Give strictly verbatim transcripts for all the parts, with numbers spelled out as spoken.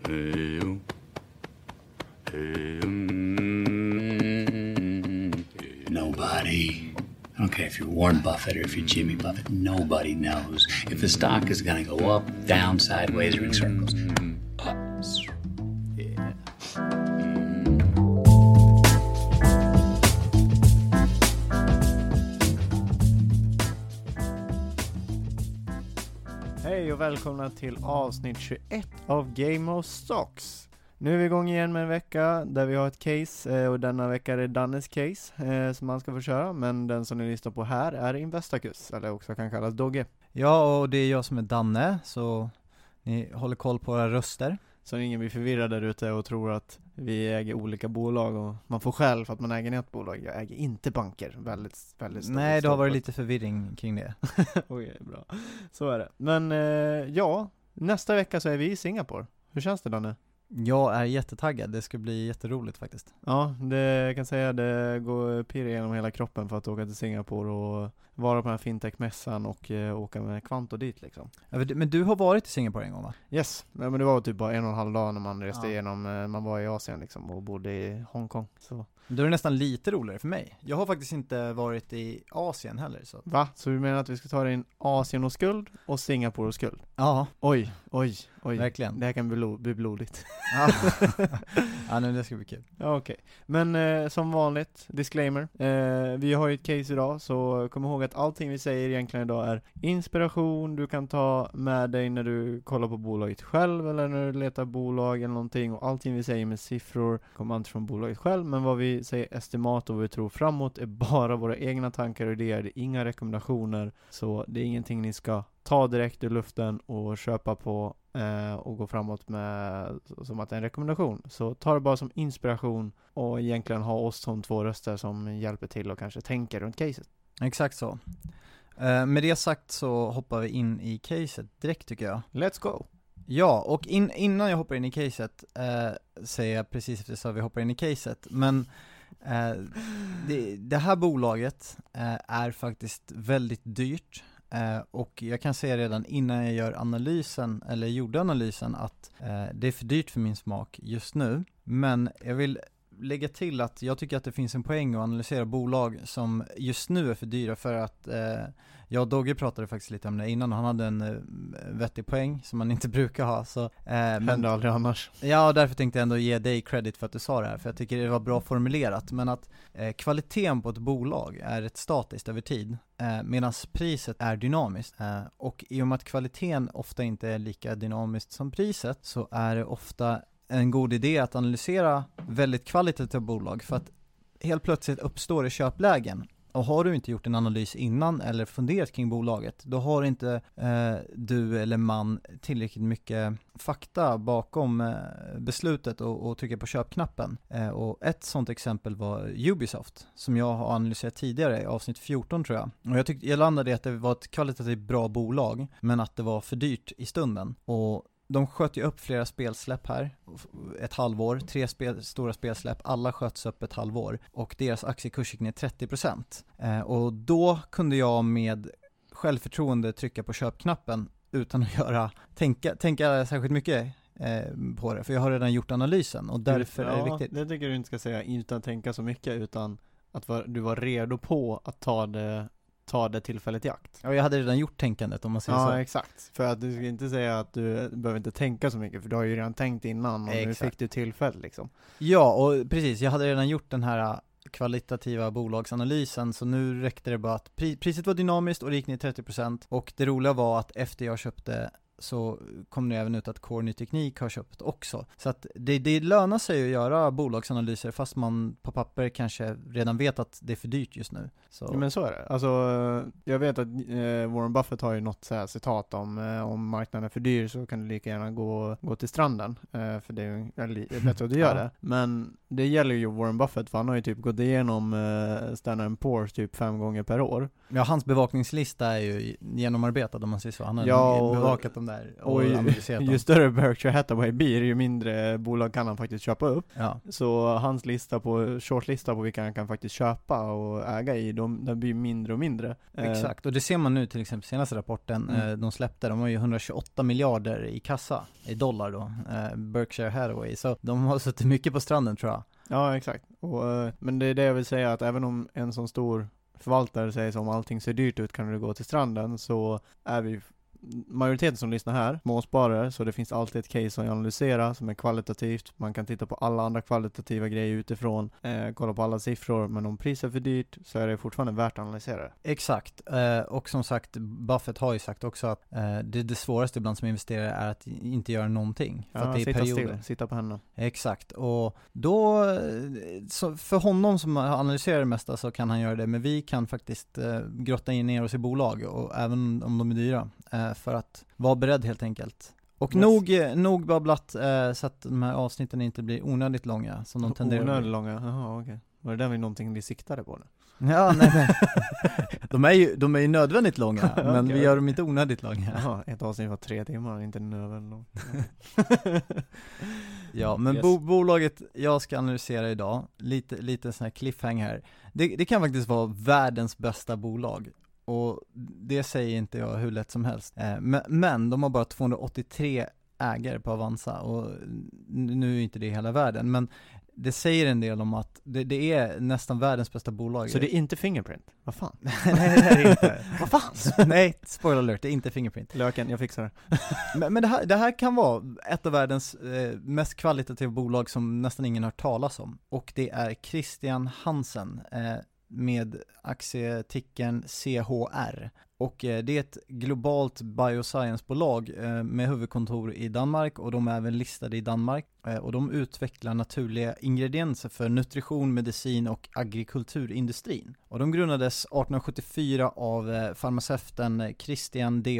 Nobody. I don't care if you're Warren Buffett or if you're Jimmy Buffett. Nobody knows if the stock is going to go up, down, sideways, or in circles. Up. Yeah. Hej och välkomna till avsnitt tjugoett av Game of Stocks. Nu är vi igång igen med en vecka där vi har ett case och denna vecka är det Dannes case eh, som man ska få köra. Men den som ni lyssnar på här är Investacus, eller också kan kallas Dogge. Ja, och det är jag som är Danne, så ni håller koll på våra röster. Så ingen blir förvirrad där ute och tror att vi äger olika bolag och man får själv för att man äger ett bolag. Jag äger inte banker, väldigt, väldigt stort. Nej, det har varit lite förvirring kring det. Okej, bra. Så är det. Men eh, ja, nästa vecka så är vi i Singapore. Hur känns det, Danne? Jag är jättetaggad, det ska bli jätteroligt faktiskt. Ja, det jag kan säga det går pirr genom hela kroppen för att åka till Singapore och vara på den här fintech-mässan och eh, åka med Kvanto dit liksom. Ja, men du har varit i Singapore en gång, va? Yes, men det var typ bara en och en halv dag när man reste ja. igenom, eh, man var i Asien liksom och bodde i Hongkong. Så. Då är det nästan lite roligare för mig. Jag har faktiskt inte varit i Asien heller. Så. Va? Så du menar att vi ska ta in Asien och skuld och Singapore och skuld? Ja. Oj, oj, oj. Verkligen. Det här kan bli, blo- bli blodigt. Ja, ja nu, det ska bli kul. Ja, okej. Okay. Men eh, som vanligt, disclaimer. Eh, vi har ju ett case idag, så kom ihåg att allting vi säger egentligen idag är inspiration. Du kan ta med dig när du kollar på bolaget själv eller när du letar bolag eller någonting. Och allting vi säger med siffror kommer inte från bolaget själv, men vad vi säger estimat och vad vi tror framåt är bara våra egna tankar och idéer. Det är inga rekommendationer, så det är ingenting ni ska ta direkt ur luften och köpa på eh, och gå framåt med som att det är en rekommendation. Så ta det bara som inspiration och egentligen ha oss som två röster som hjälper till och kanske tänker runt caset. Exakt så. Eh, med det sagt så hoppar vi in i caset direkt tycker jag. Let's go! Ja, och in, innan jag hoppar in i caset eh, säger jag precis efter så vi hoppar in i caset, men eh, det, det här bolaget eh, är faktiskt väldigt dyrt. Uh, och jag kan säga redan innan jag gör analysen eller gjorde analysen att uh, det är för dyrt för min smak just nu, men jag vill lägga till att jag tycker att det finns en poäng att analysera bolag som just nu är för dyra, för att uh, jag och Dogge pratade faktiskt lite om det innan och han hade en uh, vettig poäng som man inte brukar ha, så, uh, händer aldrig annars. Ja, och därför tänkte jag ändå ge dig credit för att du sa det här, för jag tycker det var bra formulerat, men att eh, kvaliteten på ett bolag är ett statiskt över tid, eh, medan priset är dynamiskt, eh, och i och med att kvaliteten ofta inte är lika dynamiskt som priset, så är det ofta en god idé att analysera väldigt kvalitativa bolag, för att helt plötsligt uppstår det köplägen. Och har du inte gjort en analys innan eller funderat kring bolaget, då har inte eh, du eller man tillräckligt mycket fakta bakom eh, beslutet och, och trycka på köpknappen. Eh, och ett sånt exempel var Ubisoft, som jag har analyserat tidigare i avsnitt fjorton tror jag. Och jag tyckte jag landade i att det var ett kvalitativt bra bolag, men att det var för dyrt i stunden. Och de sköt ju upp flera spelsläpp här, ett halvår, tre spel, stora spelsläpp, alla sköts upp ett halvår och deras aktiekurs gick ner trettio procent. Eh, och då kunde jag med självförtroende trycka på köpknappen utan att göra, tänka, tänka särskilt mycket eh, på det, för jag har redan gjort analysen och därför ja, är det viktigt. Det tycker du inte ska säga utan att tänka så mycket, utan att var, du var redo på att ta det ta det tillfället i akt. Ja, jag hade redan gjort tänkandet om man säger ja, så. Ja, exakt. För att du ska inte säga att du behöver inte tänka så mycket, för du har ju redan tänkt innan och exakt. Nu fick du tillfälle liksom. Ja, och precis. Jag hade redan gjort den här kvalitativa bolagsanalysen, så nu räckte det bara att pri- priset var dynamiskt och det gick ner trettio procent, och det roliga var att efter jag köpte så kom det även ut att Core Ny Teknik har köpt också. Så att det, det lönar sig att göra bolagsanalyser fast man på papper kanske redan vet att det är för dyrt just nu. Så. Ja, men så är det. Alltså, jag vet att eh, Warren Buffett har ju något så här citat om eh, om marknaden är för dyr så kan du lika gärna gå, gå till stranden. Eh, för det är ju bättre att du gör ja. det. Men det gäller ju Warren Buffett, för han har ju typ gått igenom eh, Standard and Poor's typ fem gånger per år. Ja, hans bevakningslista är ju genomarbetad om man säger så. Han har ja, bevakat dem de där Och och ju, analyserat dem. ju större Berkshire Hathaway blir, ju mindre bolag kan han faktiskt köpa upp. Ja. Så hans lista på, shortlista på vilka han kan faktiskt köpa och äga i, de, de blir mindre och mindre. Exakt, och det ser man nu till exempel senaste rapporten Mm. eh, de släppte, de har ju hundratjugoåtta miljarder i kassa, i dollar då, eh, Berkshire Hathaway, så de har suttit mycket på stranden tror jag. Ja, exakt. Och, eh, men det är det jag vill säga, att även om en sån stor förvaltare säger som allting ser dyrt ut, kan du gå till stranden, så är vi majoriteten som lyssnar här småsparare, så det finns alltid ett case att analysera som är kvalitativt. Man kan titta på alla andra kvalitativa grejer utifrån, eh, kolla på alla siffror, men om priset är för dyrt så är det fortfarande värt att analysera det. Exakt, eh, och som sagt, Buffett har ju sagt också att eh, det, det svåraste ibland som investerare är att inte göra någonting, för Ja, att det är sitta perioder. still, sitta på händerna. Exakt, och då, eh, så för honom som analyserar det mesta så kan han göra det, men vi kan faktiskt eh, grotta in ner oss i bolag, och även om de är dyra, eh, för att vara beredd helt enkelt. Och Yes. nog, nog babblat eh, så att de här avsnitten inte blir onödigt långa som de tenderar att Onödigt bli. långa, jaha okej. Var det där vi någonting vi siktade på nu? Ja, nej, men de är ju, de är ju nödvändigt långa, men Okej. vi gör dem inte onödigt långa. Jaha, ett avsnitt var tre timmar, inte nödvändigt långt. Ja, men Yes. bo- bolaget jag ska analysera idag, lite, lite sån här cliffhanger här. Det, det kan faktiskt vara världens bästa bolag. Och det säger inte jag hur lätt som helst. Eh, men, men de har bara tvåhundraåttiotre ägare på Avanza, och nu är inte det hela världen, men det säger en del om att det, det är nästan världens bästa bolag. Så det är inte Fingerprint? Vad fan? Nej, det är det inte. Vad fan? Nej, spoiler alert, det är inte Fingerprint. Löken, jag fixar det. Men, men det, här, det här kan vara ett av världens eh, mest kvalitativa bolag som nästan ingen har talas om. Och det är Christian Hansen eh, med aktietickern C H R. Och eh, det är ett globalt bioscience-bolag eh, med huvudkontor i Danmark, och de är även listade i Danmark. Eh, och de utvecklar naturliga ingredienser för nutrition, medicin och agrikulturindustrin. Och de grundades arton sjuttiofyra av eh, farmaceuten Christian D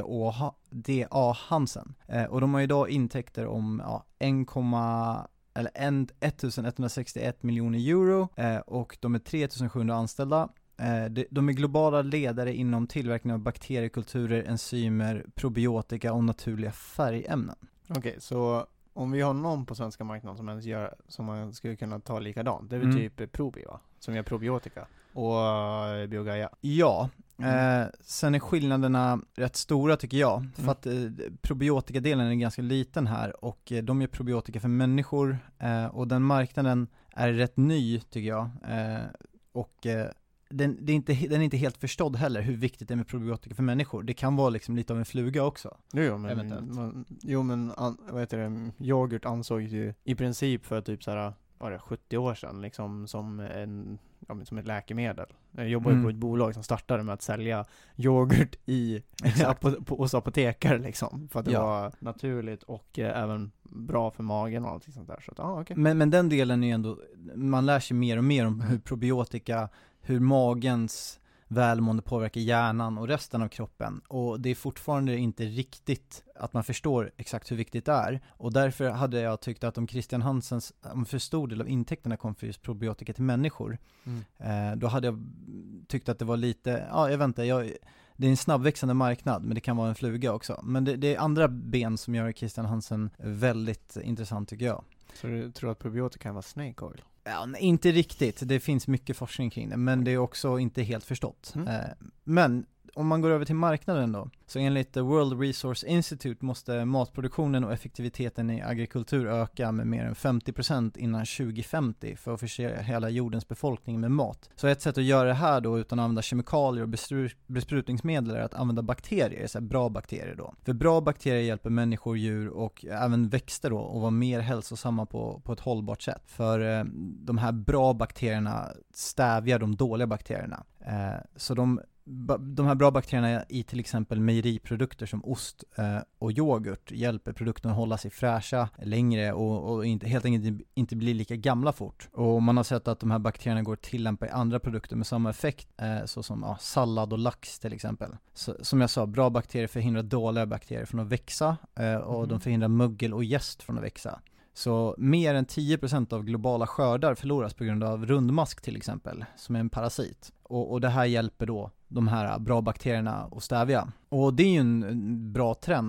A Hansen. Eh, och de har idag intäkter om ja, en, eller ettusenetthundrasextioett miljoner euro, eh, och de är tre tusen sjuhundra anställda. Eh, de, de är globala ledare inom tillverkning av bakteriekulturer, enzymer, probiotika och naturliga färgämnen. Okej, okay, så om vi har någon på svenska marknaden som ens gör, som man skulle kunna ta likadant, det är väl Mm. typ Probi, va? Som gör probiotika och uh, Biogaia. Ja, Mm. eh, sen är skillnaderna rätt stora tycker jag, Mm. för att eh, probiotikadelen är ganska liten här, och eh, de gör probiotika för människor, eh, och den marknaden är rätt ny tycker jag, eh, och eh, den, det är inte, den är inte helt förstådd heller hur viktigt det är med probiotika för människor. Det kan vara liksom lite av en fluga också. Jo, jo men, Eventuellt. man, jo, men an, vad heter det, yoghurt ansåg ju i princip för typ såhär, var det sjuttio år sedan liksom som en, ja, men som ett läkemedel. Jag jobbade Mm. på ett bolag som startade med att sälja yoghurt i apo, på, hos apotekare liksom, för att det Ja. var naturligt och eh, även bra för magen och allt sånt där. Så att, ah, okej. Men, men den delen är ju ändå, man lär sig mer och mer om hur probiotika, hur magens välmående påverkar hjärnan och resten av kroppen, och det är fortfarande inte riktigt att man förstår exakt hur viktigt det är, och därför hade jag tyckt att om Christian Hansens, om för stor del av intäkterna kom för just probiotika till människor, Mm. eh, då hade jag tyckt att det var lite, ja jag vet inte, jag, det är en snabbväxande marknad, men det kan vara en fluga också, men det, det är andra ben som gör Christian Hansen väldigt intressant tycker jag. Så du tror att probiotika kan vara snake oil? Ja, nej, inte riktigt. Det finns mycket forskning kring det, men det är också inte helt förstått. Mm. Eh, men om man går över till marknaden då, så enligt The World Resource Institute måste matproduktionen och effektiviteten i agrikultur öka med mer än femtio procent innan tjugo femtio för att förse hela jordens befolkning med mat. Så ett sätt att göra det här då utan att använda kemikalier och bestru- besprutningsmedel är att använda bakterier, så här bra bakterier då. För bra bakterier hjälper människor, djur och även växter då att vara mer hälsosamma på, på ett hållbart sätt. För eh, de här bra bakterierna stävjar de dåliga bakterierna. Eh, så de De här bra bakterierna i till exempel mejeriprodukter som ost eh, och yoghurt hjälper produkten att hålla sig fräscha längre och, och inte, helt enkelt inte bli lika gamla fort. Och man har sett att de här bakterierna går att tillämpa i andra produkter med samma effekt, eh, såsom ja, sallad och lax till exempel. Så, som jag sa, bra bakterier förhindrar dåliga bakterier från att växa eh, och Mm. de förhindrar mögel och jäst från att växa. Så mer än tio procent av globala skördar förloras på grund av rundmask till exempel, som är en parasit. Och, och det här hjälper då de här bra bakterierna att stävja. Och det är ju en bra trend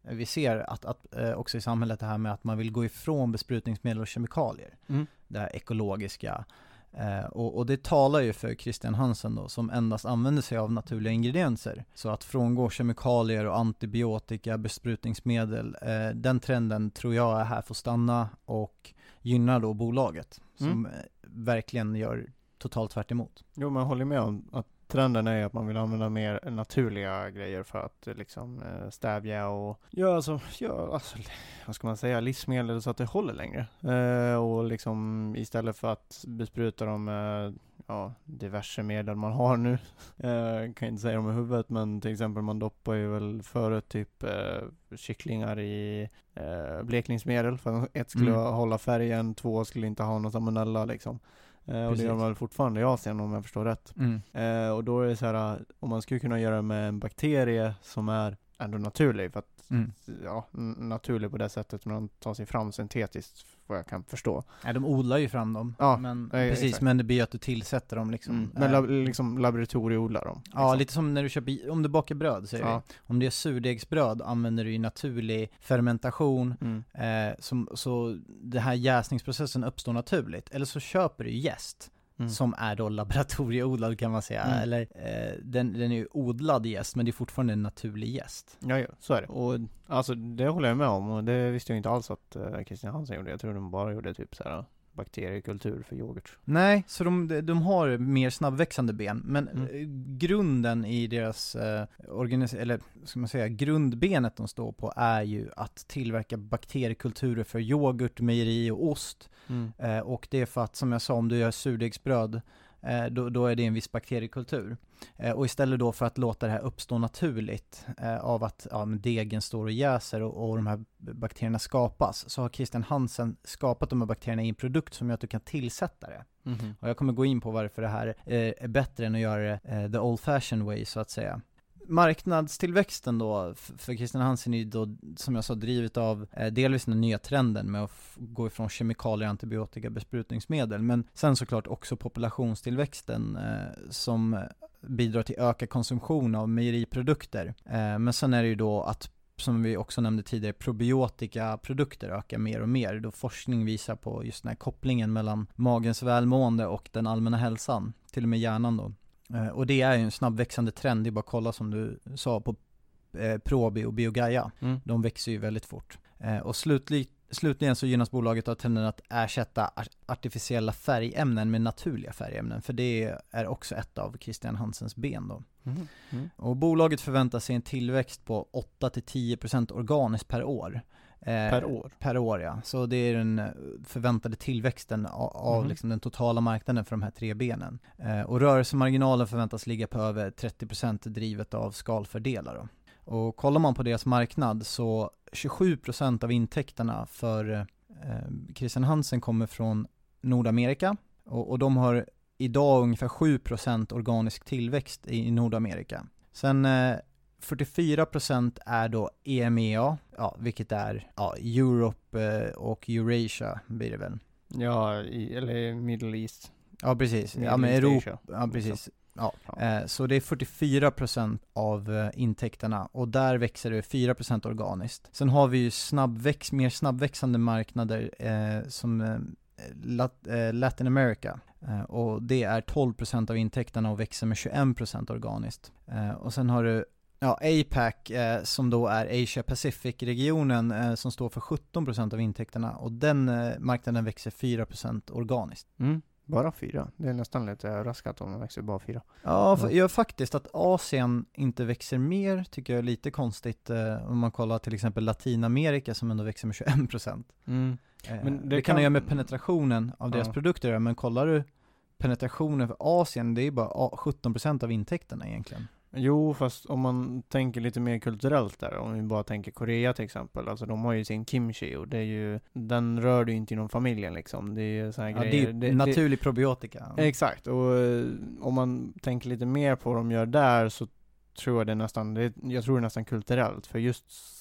vi ser att, att eh, också i samhället det här med att man vill gå ifrån besprutningsmedel och kemikalier. Mm. Det här ekologiska. Eh, och, och det talar ju för Christian Hansen då, som endast använder sig av naturliga ingredienser. Så att frångå kemikalier och antibiotika, besprutningsmedel, eh, den trenden tror jag är här för att stanna och gynnar då bolaget. Som Mm. eh, verkligen gör totalt tvärt emot. Jo, man håller med om att trenden är att man vill använda mer naturliga grejer för att eh, liksom eh, stävja och ja, alltså, ja, alltså, vad ska man säga, livsmedel så att det håller längre. Eh, och liksom istället för att bespruta dem med ja, diverse medel man har nu. Eh, kan inte säga dem i huvudet, men till exempel man doppar ju väl förut typ eh, kycklingar i eh, blekningsmedel för att ett skulle Mm. hålla färgen, två skulle inte ha någon salmonella liksom. Eh, och Precis. det gör man väl fortfarande i Asien om jag förstår rätt. Mm. Eh, och då är det så här, om man skulle kunna göra det med en bakterie som är ändå naturlig, för att Mm. ja, n- naturlig på det sättet man tar sig fram syntetiskt, vad jag kan förstå. Ja, de odlar ju fram dem. Ja, men, eh, precis, exakt. men det blir att du tillsätter dem liksom. Mm. Men Eh, lab- liksom laboratorieodlar dem. Ja, liksom. lite som när du köper, om du bakar bröd säger Ja. vi. Om det är surdegsbröd använder du ju naturlig fermentation, Mm. eh, som, så det här jäsningsprocessen uppstår naturligt. Eller så köper du jäst, Mm. som är då laboratorieodlad kan man säga. Mm. Eller eh, den, den är ju odlad jäst, men det är fortfarande en naturlig jäst. Ja, ja, så är det. Och alltså det håller jag med om, och det visste jag inte alls att uh, Christian Hansen gjorde. Jag tror de bara gjorde typ så här bakteriekultur för yoghurt. Nej, så de, de har mer snabbväxande ben, men Mm. eh, grunden i deras eh, organis- eller ska man säga, grundbenet de står på är ju att tillverka bakteriekulturer för yoghurt, mejeri och ost. Mm. Eh, och det är för att, som jag sa, om du gör surdegsbröd, eh, då, då är det en viss bakteriekultur. Eh, och istället då för att låta det här uppstå naturligt eh, av att ja, men degen står och jäser och, och de här bakterierna skapas, så har Christian Hansen skapat de här bakterierna i en produkt som gör att du kan tillsätta det. Mhm. Och jag kommer gå in på varför det här eh, är bättre än att göra det eh, the old fashioned way så att säga. Marknadstillväxten då f- för Christian Hansen är ju då, som jag sa, drivet av eh, delvis den nya trenden med att f- gå ifrån kemikalier, antibiotika, besprutningsmedel, men sen såklart också populationstillväxten eh, som bidrar till ökad konsumtion av mejeriprodukter. Eh, men sen är det ju då att, som vi också nämnde tidigare, probiotika produkter ökar mer och mer, då forskning visar på just den här kopplingen mellan magens välmående och den allmänna hälsan, till och med hjärnan då. Eh, och det är ju en snabbväxande trend, det är bara att kolla som du sa på eh, Probi och Biogaia. Mm. De växer ju väldigt fort. Eh, och slutligt, slutligen så gynnas bolaget av trenden att ersätta ar- artificiella färgämnen med naturliga färgämnen, för det är också ett av Christian Hansens ben då. Mm. Mm. Och bolaget förväntar sig en tillväxt på åtta till tio procent organiskt per år. Eh, Per år. Per år, ja. Så det är den förväntade tillväxten av, av Mhm. liksom den totala marknaden för de här tre benen. Eh, och rörelsemarginalen förväntas ligga på över trettio procent drivet av skalfördelar då. Och kollar man på deras marknad så tjugosju procent av intäkterna för eh, Christian Hansen kommer från Nordamerika. Och, och de har idag ungefär sju procent organisk tillväxt i, i Nordamerika. Sen eh, fyrtiofyra procent är då E M E A, ja, vilket är ja, Europe eh, och Eurasia blir det väl. Ja, i, eller Middle East. Ja, precis. Ja, Middle men East Europa, Asia. ja, precis. Ja. Ja. Eh, så det är fyrtiofyra procent av eh, intäkterna och där växer det fyra procent organiskt. Sen har vi ju snabbväx, mer snabbväxande marknader eh, som eh, Lat, eh, Latin America. Eh, och det är tolv procent av intäkterna och växer med tjugoen procent organiskt. Eh, och sen har du ja, A PAC eh, som då är Asia Pacific-regionen eh, som står för sjutton procent av intäkterna och den eh, marknaden växer fyra procent organiskt. Mm. Bara fyra. Det är nästan lite överraskat om den växer bara fyra. Ja, för, Ja. ja, faktiskt att Asien inte växer mer tycker jag är lite konstigt eh, om man kollar till exempel Latinamerika som ändå växer med tjugoen procent. Mm. Eh, Men det, det kan kan- ha göra med penetrationen av deras Ja. produkter, men kollar du penetrationen för Asien, det är bara a- sjutton procent av intäkterna egentligen. Jo, fast om man tänker lite mer kulturellt där, om vi bara tänker Korea till exempel, alltså de har ju sin kimchi och det är ju, den rör du inte inom familjen liksom, det är ju så här Ja, det grejer. är ju det, naturlig probiotika. det, exakt, och eh, om man tänker lite mer på vad de gör där så tror jag det är nästan, det, jag tror det är nästan kulturellt, för just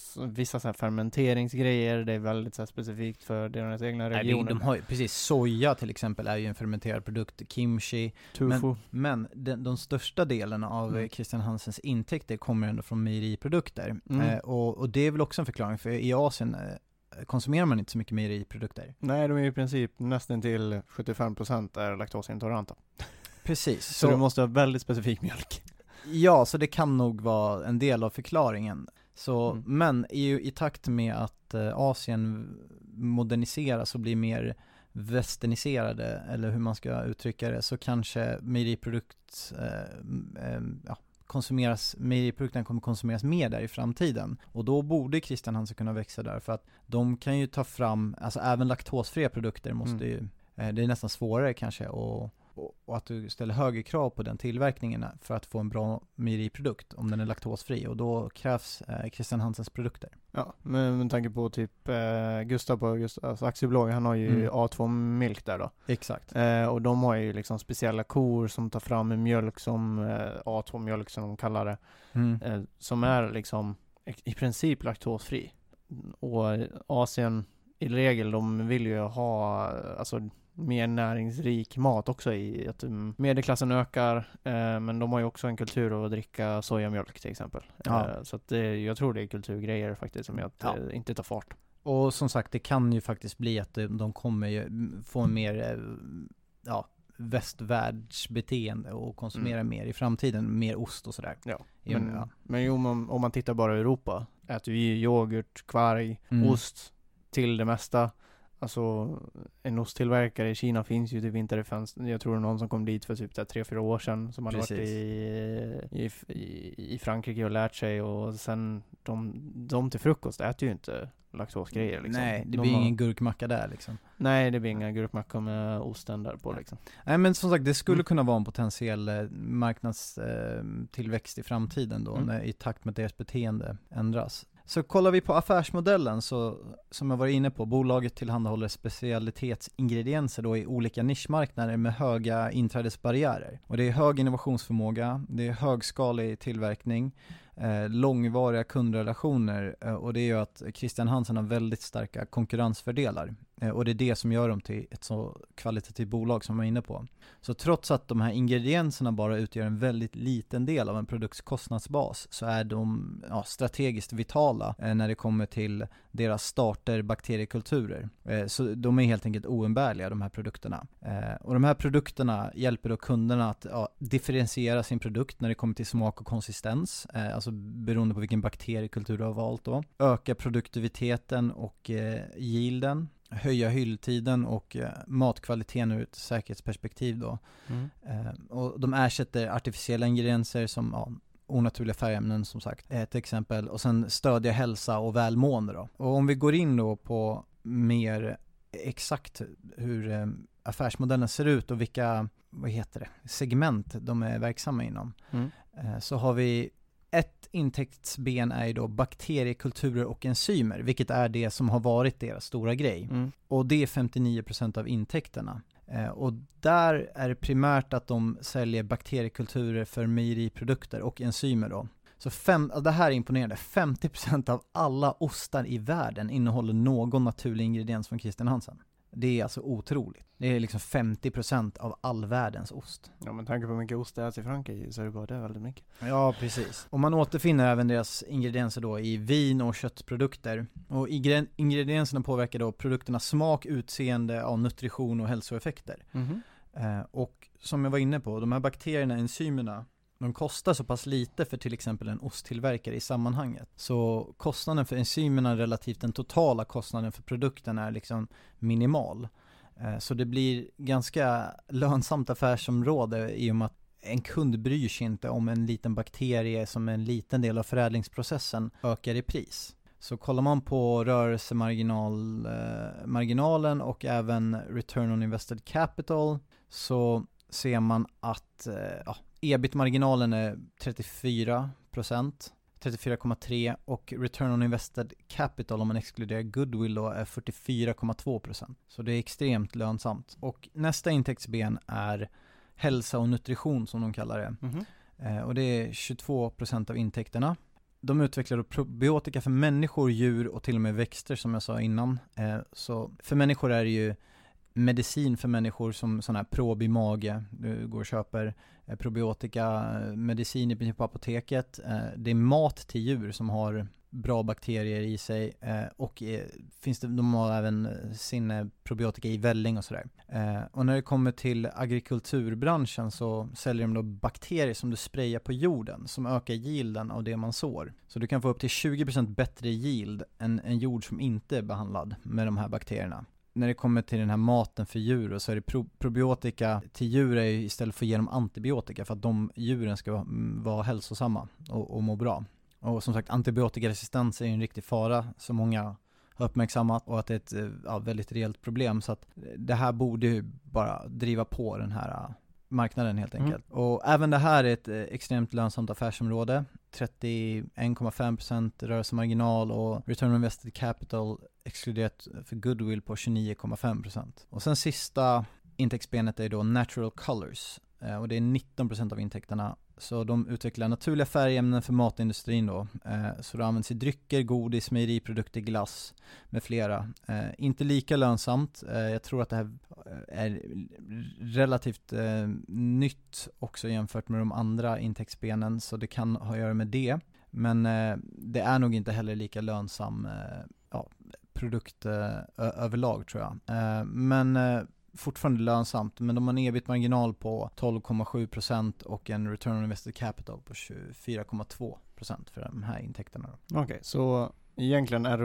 vissa så här fermenteringsgrejer, det är väldigt så här specifikt för deras egna Nej, regioner. de har ju, precis, soja till exempel är ju en fermenterad produkt, kimchi. Tofu. Men, men den, de största delen av Mm. Christian Hansens intäkter kommer ändå från mejeriprodukter. Mm. Eh, och, och det är väl också en förklaring, för i Asien eh, konsumerar man inte så mycket mejeriprodukter. Nej, de är i princip nästan till sjuttiofem procent är laktosintoleranta. Precis. Så, så du måste ha väldigt specifik mjölk. Ja, så det kan nog vara en del av förklaringen. Så, Mm. men i, i takt med att eh, Asien moderniseras och blir mer westerniserade, eller hur man ska uttrycka det, så kanske mejeriprodukt eh, eh, ja, konsumeras, mejeriprodukten kommer konsumeras mer där i framtiden. Och då borde Christian Hansen kunna växa där, för att de kan ju ta fram, alltså även laktosfria produkter måste Mm. ju, eh, det är nästan svårare kanske, och och att du ställer högre krav på den tillverkningen för att få en bra mejeriprodukt om den är laktosfri, och då krävs eh, Christian Hansens produkter. Ja, men med tanke på typ eh, Gustav på Gustavs aktiebolag, han har ju Mm. A två Milk där då. Exakt. Eh, och de har ju liksom speciella kor som tar fram en mjölk som eh, A två Mjölk som de kallar det. Mm. Eh, som är liksom i princip laktosfri. Och Asien i regel, de vill ju ha alltså mer näringsrik mat också, i att um, medelklassen ökar, eh, men de har ju också en kultur av att dricka sojamjölk till exempel. Ja. Eh, så att det, jag tror det är kulturgrejer faktiskt som gör att Ja. det inte tar fart. Och som sagt, det kan ju faktiskt bli att de, de kommer ju få en mer eh, ja, västvärldsbeteende och konsumera Mm. mer i framtiden, mer ost och sådär. Ja. Ja, Men, ja. men jo, om man, om man tittar bara i Europa, äter vi yoghurt, kvarg, Mm. ost till det mesta. Alltså en osttillverkare i Kina finns ju typ inte. Det fanns, jag tror det var någon som kom dit för typ där tre, fyra år sedan som hade Precis. varit i, i, i, i Frankrike och lärt sig, och sen de, de till frukost äter ju inte laktosgrejer liksom. Nej, det De blir har- ingen gurkmacka där liksom. Nej, det blir inga gurkmackor med osten där på liksom. Nej, men som sagt, det skulle Mm. kunna vara en potentiell eh, marknadstillväxt i framtiden då, Mm. när, i takt med att deras beteende ändras. Så kollar vi på affärsmodellen, så som jag var inne på, bolaget tillhandahåller specialitetsingredienser då i olika nischmarknader med höga inträdesbarriärer. Och det är hög innovationsförmåga, det är högskalig tillverkning, eh, långvariga kundrelationer, eh, och det är ju att Christian Hansen har väldigt starka konkurrensfördelar. Eh, och det är det som gör dem till ett så kvalitativt bolag som man är inne på. Så trots att de här ingredienserna bara utgör en väldigt liten del av en produkts kostnadsbas, så är de ja, strategiskt vitala eh, när det kommer till deras starter, bakteriekulturer. Eh, så de är helt enkelt oumbärliga, de här produkterna. Eh, och de här produkterna hjälper då kunderna att ja, differentiera sin produkt när det kommer till smak och konsistens, eh, alltså beroende på vilken bakteriekultur du har valt då. Öka produktiviteten och eh, yielden, höja hylltiden och eh, matkvaliteten ur ett säkerhetsperspektiv då. Mm. Eh, och de ersätter artificiella ingredienser som ja, onaturliga färgämnen som sagt, ett exempel, och sen stödja hälsa och välmående då. Och om vi går in då på mer exakt hur eh, affärsmodellen ser ut och vilka, vad heter det, segment de är verksamma inom, Mm. eh, så har vi ett intäktsben är ju då bakteriekulturer och enzymer, vilket är det som har varit deras stora grej. Mm. Och det är femtionio procent av intäkterna. Eh, och där är det primärt att de säljer bakteriekulturer för mejeriprodukter och enzymer då. Så fem, det här är imponerande. femtio procent av alla ostar i världen innehåller någon naturlig ingrediens från Christian Hansen. Det är alltså otroligt. Det är liksom femtio procent av all världens ost. Ja, men tanke på hur mycket ost det är i Frankrike så är det bara det väldigt mycket. Ja, precis. Och man återfinner även deras ingredienser då i vin och köttprodukter. Och ingredienserna påverkar då produkternas smak, utseende, av nutrition och hälsoeffekter. Mm-hmm. Eh, och som jag var inne på, de här bakterierna, enzymerna, de kostar så pass lite för till exempel en osttillverkare i sammanhanget. Så kostnaden för enzymerna relativt den totala kostnaden för produkten är liksom minimal. Eh, så det blir ganska lönsamt affärsområde i och med att en kund bryr sig inte om en liten bakterie som en liten del av förädlingsprocessen ökar i pris. Så kollar man på rörelsemarginal, eh, marginalen och även return on invested capital, så ser man att eh, ja, E B I T-marginalen är trettiofyra procent, trettiofyra komma tre, och return on invested capital om man exkluderar goodwill då är fyrtiofyra komma två procent. Så det är extremt lönsamt. Och nästa intäktsben är hälsa och nutrition som de kallar det. Mm-hmm. Eh, och det är tjugotvå procent av intäkterna. de utvecklar då probiotika för människor, djur och till och med växter som jag sa innan. Eh, så för människor är det ju medicin för människor som sån här prob i mage. Du går och köper eh, probiotika, medicin i princip på apoteket. Eh, det är mat till djur som har bra bakterier i sig eh, och eh, finns det, de har även sin eh, probiotika i välling och sådär. Eh, och när det kommer till agrikulturbranschen så säljer de då bakterier som du sprayar på jorden som ökar yielden av det man sår. Så du kan få upp till tjugo procent bättre yield än en jord som inte är behandlad med de här bakterierna. När det kommer till den här maten för djur så är det pro- probiotika till djur är ju istället för att ge dem antibiotika för att de djuren ska vara, vara hälsosamma och, och må bra. Och som sagt, antibiotikaresistens är en riktig fara som många har uppmärksammat och att det är ett ja, väldigt reellt problem. Så att det här borde ju bara driva på den här marknaden helt enkelt. Mm. Och även det här är ett extremt lönsamt affärsområde. trettioen komma fem procent rörelsemarginal och return on invested capital exkluderat för goodwill på tjugonio komma fem procent. Och sen sista intäktsbenet är då natural colors. Och det är nitton procent av intäkterna. Så de utvecklar naturliga färgämnen för matindustrin då. Eh, så det används i drycker, godis, mejeriprodukter, glass med flera. Eh, inte lika lönsamt. Eh, jag tror att det här är relativt eh, nytt också jämfört med de andra intäktsbenen. Så det kan ha att göra med det. Men eh, det är nog inte heller lika lönsam eh, ja, produkt eh, överlag tror jag. Eh, men... Eh, fortfarande lönsamt, men de har en ebit-marginal på tolv komma sju procent och en return on invested capital på tjugofyra komma två procent för de här intäkterna. Okej, okay, så egentligen är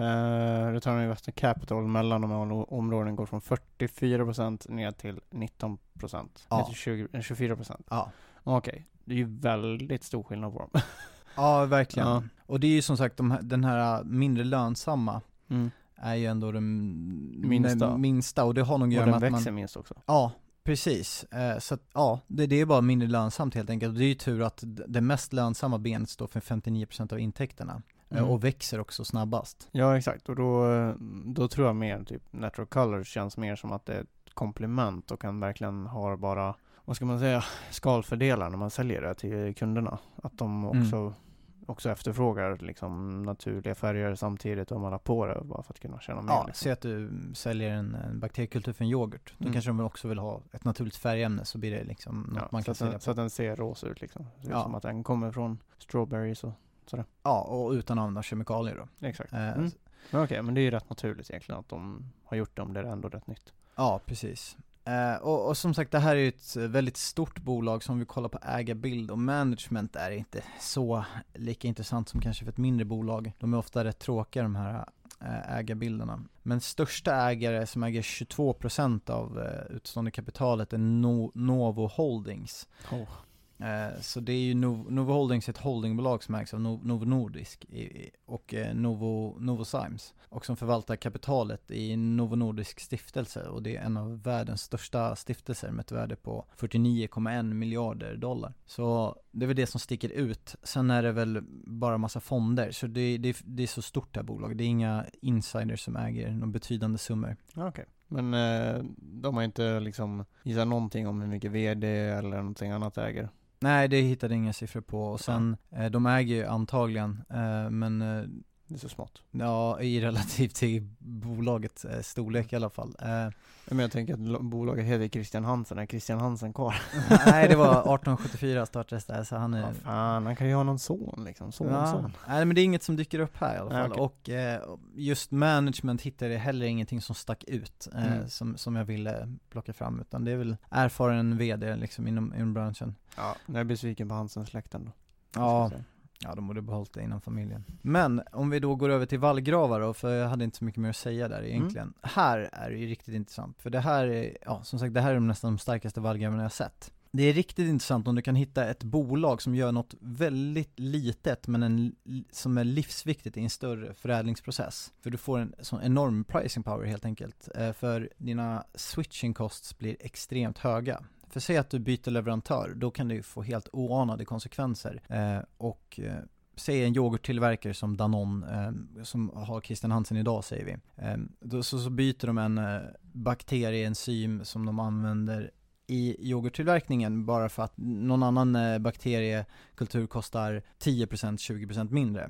uh, return on invested capital mellan de här områden går från fyrtiofyra procent ner till nitton procent. Ja. Ner till tjugo, tjugofyra procent. Ja. Okej, okay. Det är ju väldigt stor skillnad på dem. Ja, verkligen. Ja. Och det är ju som sagt de här, den här mindre lönsamma mm. är ju ändå den minsta. minsta och det har nog att göra med att den växer man... minst också. Ja, precis. Eh, så att, ja, det, det är bara mindre lönsamt helt enkelt. Och det är ju tur att det mest lönsamma benet står för femtionio procent av intäkterna. Mm. Eh, och växer också snabbast. Ja, exakt. Och då, då tror jag mer typ Natural Colors känns mer som att det är ett komplement och kan verkligen ha bara, vad ska man säga, skalfördelar när man säljer det till kunderna. Att de också... Mm. också efterfrågar liksom naturliga färger samtidigt och man har på det bara för att kunna känna mer. Ja, liksom. se att du säljer en, en bakteriekultur för en yoghurt. Då mm. kanske de också vill ha ett naturligt färgämne så blir det liksom något ja, man kan så sälja den, på. Så att den ser rosa ut liksom. Det ja. som att den kommer från strawberries och sådär. Ja, och utan använda kemikalier då. Exakt. Eh, mm. Okej, okay, men det är ju rätt naturligt egentligen att de har gjort det om det är ändå rätt nytt. Ja, precis. Uh, och, och som sagt, det här är ett väldigt stort bolag som vi kollar på ägarbild och management är inte så lika intressant som kanske för ett mindre bolag. De är ofta rätt tråkiga de här uh, ägarbilderna. Men största ägare som äger tjugotvå procent av uh, utstående kapitalet är no- Novo Holdings. Oh. Uh, så det är ju Novo, Novo Holdings, ett holdingbolag som ägs av no- Novo Nordisk i, och uh, Novo, Novozymes och som förvaltar kapitalet i Novo Nordisk stiftelse och det är en av världens största stiftelser med ett värde på fyrtionio komma en miljarder dollar. Så det är väl det som sticker ut. Sen är det väl bara massa fonder så det, det, det är så stort det här bolaget. Det är inga insiders som äger någon betydande summor. Okej. Okay. Men eh, de har inte liksom gissat någonting om hur mycket vd eller någonting annat äger? Nej, det hittade inga siffror på. Och sen, ja. eh, de äger ju antagligen, eh, men... Eh, det är så smått. Ja, i relativt till bolagets eh, storlek i alla fall. Eh, men jag tänker att bolaget heter Christian Hansen. Är Christian Hansen kvar? Nej, det var arton sjuttiofyra startades där, så han är... Ja, fan, han kan ju ha någon son liksom. Son, ja. son. Nej, men det är inget som dyker upp här i alla fall. Nej, okay. Och eh, just management hittade jag heller ingenting som stack ut eh, mm. som, som jag ville plocka fram. Utan det är väl erfaren vd liksom inom, inom branschen. Ja, jag är besviken på Hansens släkten då. Ja. Ja, de borde behållit det inom familjen. Men om vi då går över till vallgravar då, för jag hade inte så mycket mer att säga där egentligen. Mm. Här är det ju riktigt intressant. För det här är, ja som sagt, det här är de nästan de starkaste vallgravarna jag har sett. Det är riktigt intressant om du kan hitta ett bolag som gör något väldigt litet men en, som är livsviktigt i en större förädlingsprocess. För du får en sån enorm pricing power helt enkelt. För dina switching costs blir extremt höga. För säg att du byter leverantör, då kan det ju få helt oanade konsekvenser. Eh, och eh, säg en yoghurttillverkare som Danone, eh, som har Christian Hansen idag säger vi. Eh, då, så, så byter de en eh, bakterieenzym som de använder i yoghurttillverkningen bara för att någon annan eh, bakteriekultur kostar tio procent, tjugo procent mindre.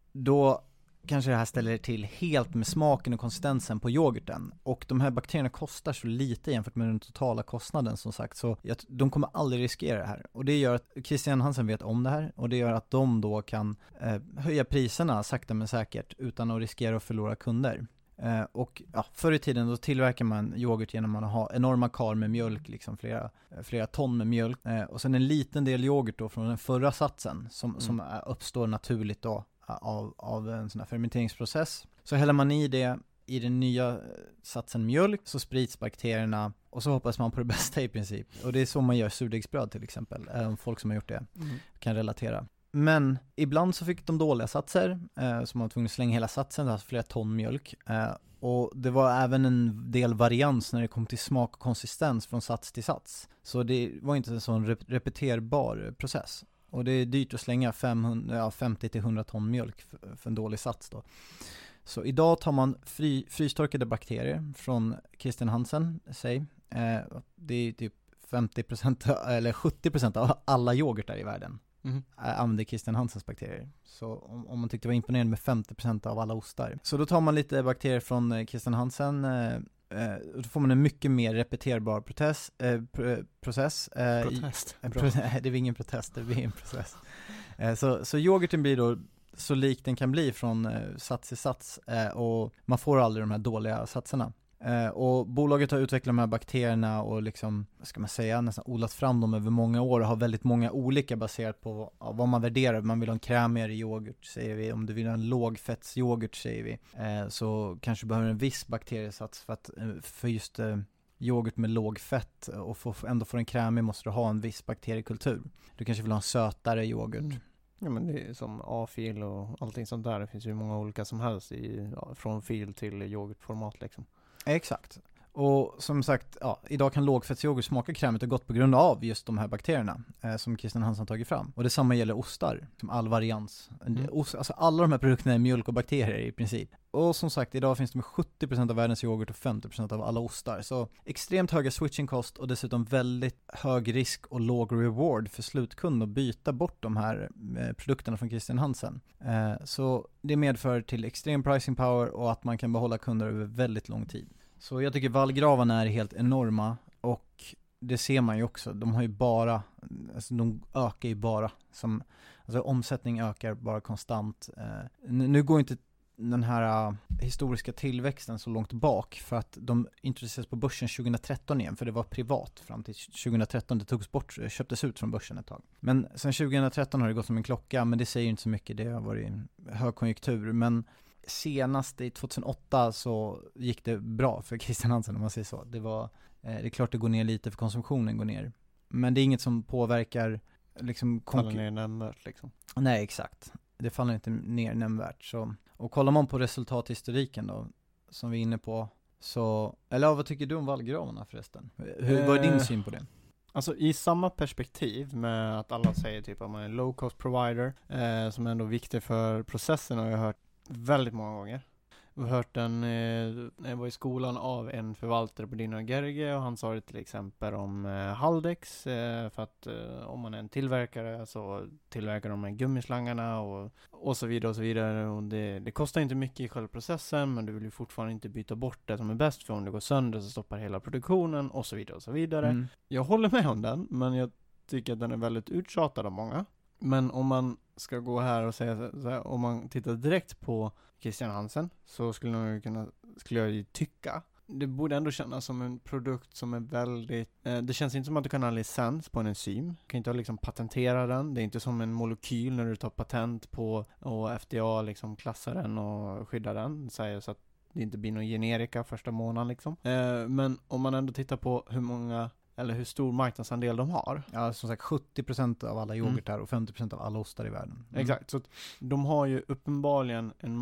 Då kanske det här ställer till helt med smaken och konsistensen på yoghurten. Och de här bakterierna kostar så lite jämfört med den totala kostnaden som sagt. Så jag, de kommer aldrig riskera det här. Och det gör att Christian Hansen vet om det här. Och det gör att de då kan eh, höja priserna sakta men säkert utan att riskera att förlora kunder. Eh, och ja, förr i tiden då tillverkar man yoghurt genom att ha enorma kar med mjölk, liksom flera, flera ton med mjölk. Eh, och sen en liten del yoghurt då från den förra satsen som, mm. som uppstår naturligt då. Av, av en sån här fermenteringsprocess. Så häller man i det i den nya satsen mjölk så sprids bakterierna och så hoppas man på det bästa i princip. Och det är så man gör surdegsbröd till exempel. Även folk som har gjort det mm. kan relatera. Men ibland så fick de dåliga satser eh, så man var tvungen att slänga hela satsen, alltså flera ton mjölk. Eh, och det var även en del varians när det kom till smak och konsistens från sats till sats. Så det var inte en sån rep- repeterbar process. Och det är dyrt att slänga femhundra, ja, femtio till hundra ton mjölk för, för en dålig sats då. Så idag tar man fri, frystorkade bakterier från Christian Hansen, säg. Eh, det är typ femtio procent eller sjuttio procent av alla yoghurtar i världen mm. använder Christian Hansens bakterier. Så om, om man tyckte det var imponerande med femtio procent av alla ostar. Så då tar man lite bakterier från Christian Hansen. Eh, Uh, då får man en mycket mer repeterbar protest, uh, pr- process. Uh, Protest. I, pro- nej, det blir ingen protest, det blir en process. Uh, så, så yoghurten blir då så lik den kan bli från uh, sats till sats uh, och man får aldrig de här dåliga satserna. Uh, och bolaget har utvecklat de här bakterierna och liksom, vad ska man säga, nästan odlat fram dem över många år och har väldigt många olika baserat på ja, vad man värderar. Man vill ha en krämigare yoghurt, säger vi. Om du vill ha en lågfettsyoghurt, säger vi. Uh, så kanske behöver en viss bakteriesats för att uh, för just uh, yoghurt med låg fett och få, ändå få en krämig måste du ha en viss bakteriekultur. Du kanske vill ha en sötare yoghurt. Mm. Ja, men det är som A-fil och allting sånt där. Det finns ju många olika som helst i, ja, från fil till yoghurtformat liksom. Exakt. Och som sagt, ja, idag kan lågfettsyoghurt smaka krämigt och gott på grund av just de här bakterierna eh, som Christian Hansen tagit fram. Och detsamma gäller ostar, som all varians. Mm. Ost, alltså alla de här produkterna är mjölk och bakterier i princip. Och som sagt, idag finns det med sjuttio procent av världens yoghurt och femtio procent av alla ostar. Så extremt höga switching cost och dessutom väldigt hög risk och låg reward för slutkund att byta bort de här eh, produkterna från Christian Hansen. Eh, så det medför till extrem pricing power och att man kan behålla kunder över väldigt lång tid. Så jag tycker vallgravarna är helt enorma och det ser man ju också. De har ju bara, alltså de ökar ju bara. Som, alltså omsättning ökar bara konstant. Eh, nu går inte den här uh, historiska tillväxten så långt bak för att de introducerades på börsen tjugohundratretton igen, för det var privat fram till tjugohundratretton. Det togs bort, köptes ut från börsen ett tag. Men sen tjugohundratretton har det gått som en klocka, men det säger inte så mycket. Det har varit en högkonjunktur, men senast i tjugohundraåtta så gick det bra för Christian Hansen, om man säger så. Det var, eh, det är klart det går ner lite för konsumtionen går ner. Men det är inget som påverkar liksom konkur- faller ner nämnvärt liksom. Nej, exakt. Det faller inte ner nämnvärt. Så. Och kollar man på resultathistoriken då, som vi är inne på, så, eller vad tycker du om vallgravarna förresten? Hur, vad är din syn på det? Alltså i samma perspektiv med att alla säger typ att man är en low cost provider eh, som är ändå viktig för processen, har jag hört väldigt många gånger. Jag har hört den eh, när jag var i skolan av en förvaltare på Dino Gerge, och han sa det till exempel om eh, Haldex eh, för att eh, om man är en tillverkare så tillverkar de med gummislangarna och, och så vidare och så vidare, och det, det kostar inte mycket i själva processen, men du vill ju fortfarande inte byta bort det som är bäst, för om det går sönder så stoppar hela produktionen och så vidare och så vidare. Mm. Jag håller med om den, men jag tycker att den är väldigt uttjatad av många. Men om man ska gå här och säga så här, om man tittar direkt på Christian Hansen, så skulle jag kunna, skulle jag ju tycka, det borde ändå kännas som en produkt som är väldigt, eh, det känns inte som att du kan ha licens på en enzym. Du kan inte liksom patentera den. Det är inte som en molekyl när du tar patent på och F D A liksom klassar den och skyddar den, säger så att det inte blir någon generika första månaden liksom. Eh, men om man ändå tittar på hur många eller hur stor marknadsandel de har. Ja, som sagt sjuttio procent av alla yoghurtar mm. och femtio procent av alla ostar i världen. Mm. Exakt, så att de har ju uppenbarligen en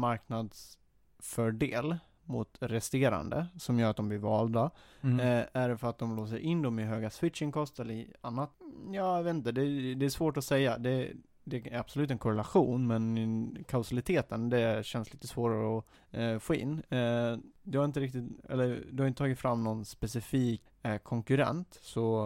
marknadsfördel mot resterande som gör att de blir valda. Mm. Eh, är det för att de låser in dem i höga switching cost eller i annat? Ja, jag vet inte. Det, det är svårt att säga. Det, det är absolut en korrelation, men kausaliteten, det känns lite svårare att eh, få in. Eh, du har inte riktigt, eller du har inte tagit fram någon specifik eh, konkurrent, så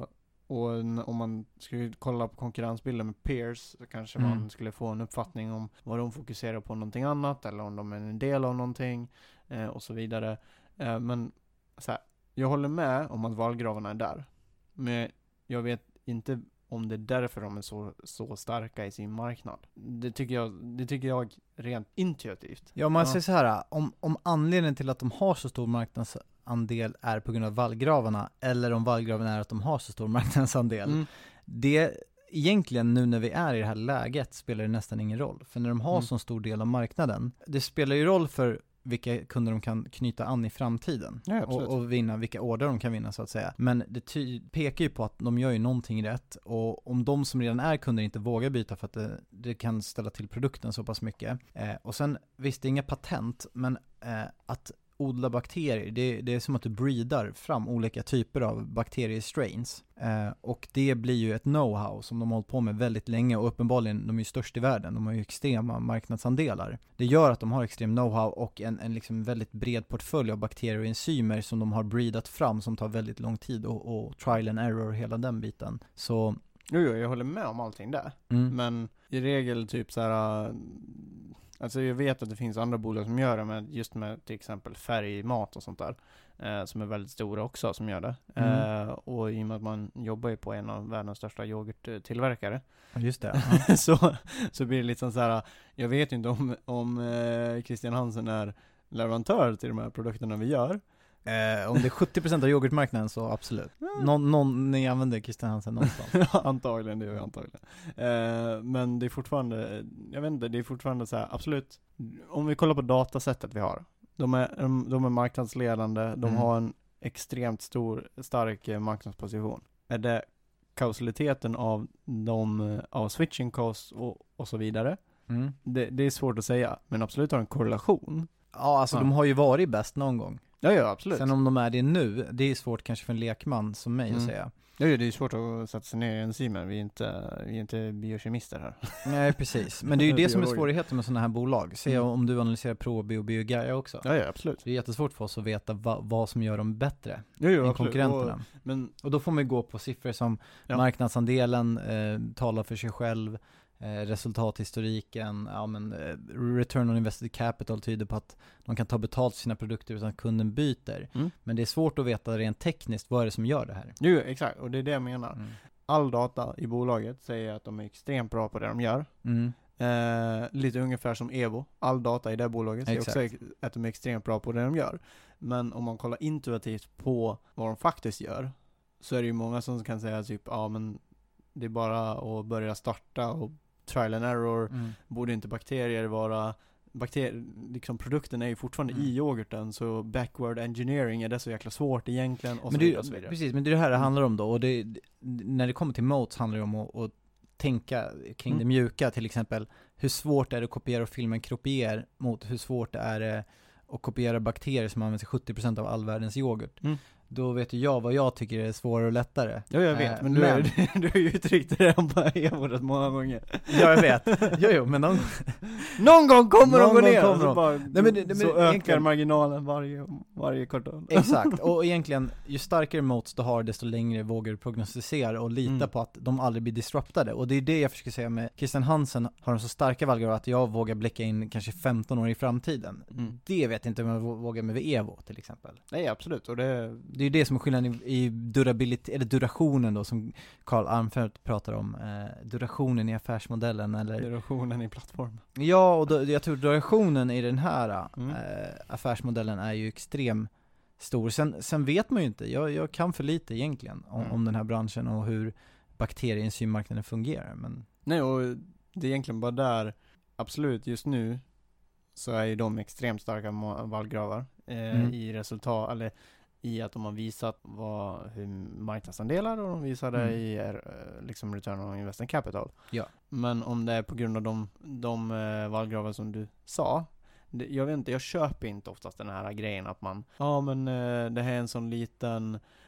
och n- om man skulle kolla på konkurrensbilden med peers så kanske Mm. man skulle få en uppfattning om vad de fokuserar på någonting annat eller om de är en del av någonting eh, och så vidare. Eh, men så här, jag håller med om att vallgravarna är där. Men jag vet inte om det är därför de är så, så starka i sin marknad. Det tycker jag, det tycker jag rent intuitivt. Ja, om man Ja. säger så här, om, om anledningen till att de har så stor marknadsandel är på grund av vallgravarna, eller om vallgravarna är att de har så stor marknadsandel, Mm. det egentligen nu när vi är i det här läget spelar det nästan ingen roll. För när de har Mm. så stor del av marknaden, det spelar ju roll för vilka kunder de kan knyta an i framtiden Ja, absolut. och, och vinna, vilka order de kan vinna så att säga. Men det ty- pekar ju på att de gör ju någonting rätt, och om de som redan är kunder inte vågar byta för att det, det kan ställa till produkten så pass mycket. Eh, och sen, visst det är inga patent, men eh, att odla bakterier, det, det är som att du breedar fram olika typer av bakteriestrains. Eh, och det blir ju ett know-how som de har hållit på med väldigt länge, och uppenbarligen, de är ju störst i världen, de har ju extrema marknadsandelar. Det gör att de har extrem know-how och en, en liksom väldigt bred portfölj av bakterier och enzymer som de har breedat fram, som tar väldigt lång tid, och, och trial and error, hela den biten. Så Jo, jo, jag håller med om allting där. mm. Men i regel typ så här, äh, alltså jag vet att det finns andra bolag som gör det med just med till exempel färg, mat och sånt där, eh, som är väldigt stora också som gör det. Mm. Eh, och i och med att man jobbar ju på en av världens största yoghurttillverkare Just det. så, så blir det liksom så här, jag vet ju inte om, om eh, Christian Hansen är leverantör till de här produkterna vi gör. Eh, om det är sjuttio procent av yoghurtmarknaden så absolut. Någon, någon ni använder Christian Hansen någonstans. Ja, antagligen, det gör vi antagligen. Eh, men det är fortfarande, jag vet inte, det är fortfarande så här, absolut. Om vi kollar på datasättet vi har. De är, de, de är marknadsledande, de Mm. har en extremt stor, stark eh, marknadsposition. Är det kausaliteten av de, av switching costs och, och så vidare? Mm. Det, det är svårt att säga, men absolut har en korrelation. Ja, alltså Ja. de har ju varit bäst någon gång. Ja, ja, absolut. Sen om de är det nu, det är svårt kanske för en lekman som mig Mm. att säga. Ja, det är svårt att sätta sig ner i enzymer, vi är inte, vi är inte biokemister här. Nej, precis. Men det är ju det som är Biologer. svårigheten med sådana här bolag. Se Mm. om du analyserar Probi och Biogaia också. Ja, ja, absolut. Det är jättesvårt för oss att veta va, vad som gör dem bättre Jo, jo, än absolut. konkurrenterna. Och, men Och då får man ju gå på siffror som Ja. marknadsandelen eh, talar för sig själv, eh, resultathistoriken, ja, men, eh, return on invested capital tyder på att de kan ta betalt för sina produkter utan att kunden byter. Mm. Men det är svårt att veta rent tekniskt vad är det som gör det här. Jo, exakt. Och det är det jag menar. Mm. All data i bolaget säger att de är extremt bra på det de gör. Mm. Eh, lite ungefär som Evo. All data i det bolaget säger Exakt. också ex- att de är extremt bra på det de gör. Men om man kollar intuitivt på vad de faktiskt gör, så är det ju många som kan säga typ, ja men det är bara att börja starta och trial and error. Mm. Borde inte bakterier vara bakterier, liksom produkten är ju fortfarande Mm. i yoghurten, så backward engineering, är det så jäkla svårt egentligen, och Men så det, vidare och så vidare. precis, men det är det här det Mm. handlar om då, och det, det, när det kommer till moats handlar det om att, att tänka kring Mm. det mjuka, till exempel hur svårt är det att kopiera och filma en kropier mot hur svårt är det att kopiera bakterier som används i sjuttio procent av all världens yoghurt. Mm. Då vet ju jag vad jag tycker är svårare och lättare. Ja, jag vet, Eh, men du, men- är, du har ju uttryckt det redan på Evo rätt många gånger. Ja, jag vet. Jo, jo, men någon, Någon gång kommer Någon de gå gång ner, kommer och så, de. bara, Nej, men det- men så ökar egentligen- marginalen varje, varje kvartal. exakt, och egentligen ju starkare moats du har, desto längre vågar du prognostisera och lita Mm. på att de aldrig blir disruptade. Och det är det jag försöker säga med Christian Hansen, har de så starka vallgravar att jag vågar blicka in kanske femton år i framtiden. Mm. Det vet jag inte om jag vå- vågar med Evo till exempel. Nej, absolut, och det, Det är ju det som är skillnaden i, i durabilitet, eller durationen då, som Carl Armfelt pratar om, eh, durationen i affärsmodellen, eller durationen i plattformen. ja, och då, jag tror durationen i den här Mm. eh, affärsmodellen är ju extrem stor. Sen, sen vet man ju inte, jag, jag kan för lite egentligen om, Mm. om den här branschen och hur bakterieenzymarknaden fungerar, men Nej, och det är egentligen bara där, absolut, just nu så är ju de extremt starka ma- vallgravar eh, Mm. i resultat, eller i att de har visat vad, hur marknadsandelar, och de visade Mm. i er, eh, liksom return on invested capital. Ja. Men om det är på grund av de, de eh, vallgravar som du sa, det, jag vet inte, jag köper inte oftast den här grejen att man, ja men eh, det här är en sån liten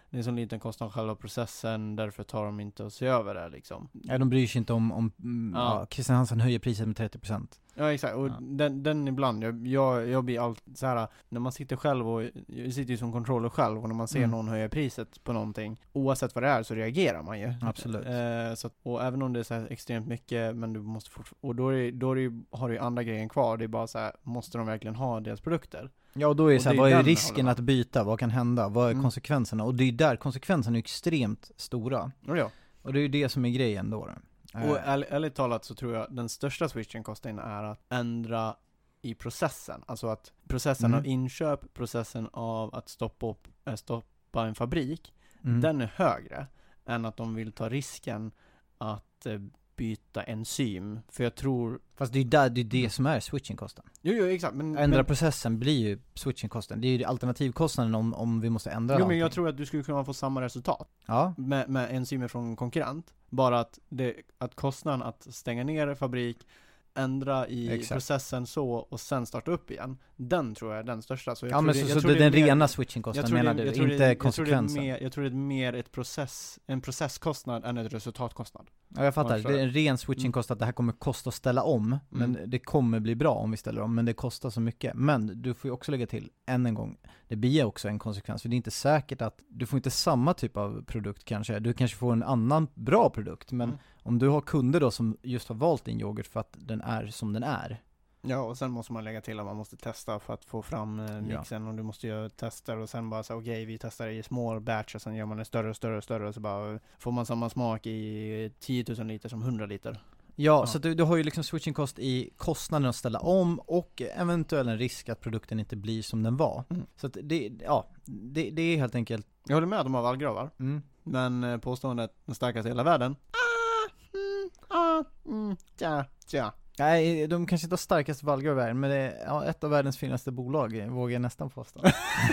det är så liten kostnad själva processen, därför tar de inte att se över det liksom. Ja, de bryr sig inte om, om mm, Ja. ja, Christian Hansen höjer priset med trettio procent. Ja, exakt. Och Ja. den, den ibland, jag, jag, jag blir allt så här när man sitter själv och, jag sitter ju som controller själv, och när man ser Mm. någon höja priset på någonting, oavsett vad det är, så reagerar man ju. Absolut. Eh, så att, och även om det är så här extremt mycket, men du måste fort, och då, är, det- då är det ju, har du ju andra grejer kvar, det är bara så här, måste de verkligen ha deras produkter? Ja, och då är det Och så här, det är vad är den håller risken man. att byta? Vad kan hända? Vad är Mm. konsekvenserna? Och det är där konsekvenserna är extremt stora. Och ja. Och det är ju det som är grejen då. då. Och Eh, ärligt, ärligt talat så tror jag den största switchen kostnaden är att ändra i processen. Alltså att processen Mm. av inköp, processen av att stoppa, upp, äh, stoppa en fabrik, mm. den är högre än att de vill ta risken att eh, byta enzym. För jag tror... Fast det är ju där, det är det som är switchingkostnaden. Jo, jo, exakt. Men, Ändra men, processen blir ju switchingkostnaden. Det är ju alternativkostnaden om, om vi måste ändra jo, men allting. jag tror att du skulle kunna få samma resultat Ja, med, med enzymer från konkurrent. Bara att, det, att kostnaden att stänga ner en fabrik, ändra i Exakt. processen så och sen starta upp igen, den tror jag är den största. Så jag ja tror men det, så, jag så tror det, det är den mer- rena jag switchingkostnaden tror det- menar du, jag tror det- inte jag tror det är konsekvensen. mer- Jag tror det är mer ett process, en processkostnad än ett resultatkostnad. Ja, jag fattar. Ja, Det är en ren switchingkostnad, det här kommer kosta att ställa om, men Mm. det kommer bli bra om vi ställer om, men det kostar så mycket. Men du får ju också lägga till, än en gång, det blir också en konsekvens, för det är inte säkert att, du får inte samma typ av produkt kanske, du kanske får en annan bra produkt, men Mm. om du har kunder då som just har valt din yoghurt för att den är som den är. Ja, och sen måste man lägga till att man måste testa för att få fram eh, mixen, och du måste göra tester och sen bara så okej, okay, vi testar i small batch och sen gör man det större och större och större och så bara får man samma smak i tio tusen liter som hundra liter. Ja, Ja. så att du, du har ju liksom switchingkost i kostnaden att ställa om och eventuell en risk att produkten inte blir som den var. Mm. Så att det, ja, det, det är helt enkelt, Jag håller med att de har vallgravar, mm. men eh, påståendet den starkaste i hela världen. Ah, mm, ah, mm, tja, tja. Nej, de kanske inte har starkast vallgrav i världen, men det är ja, ett av världens finaste bolag, vågar jag nästan påstå.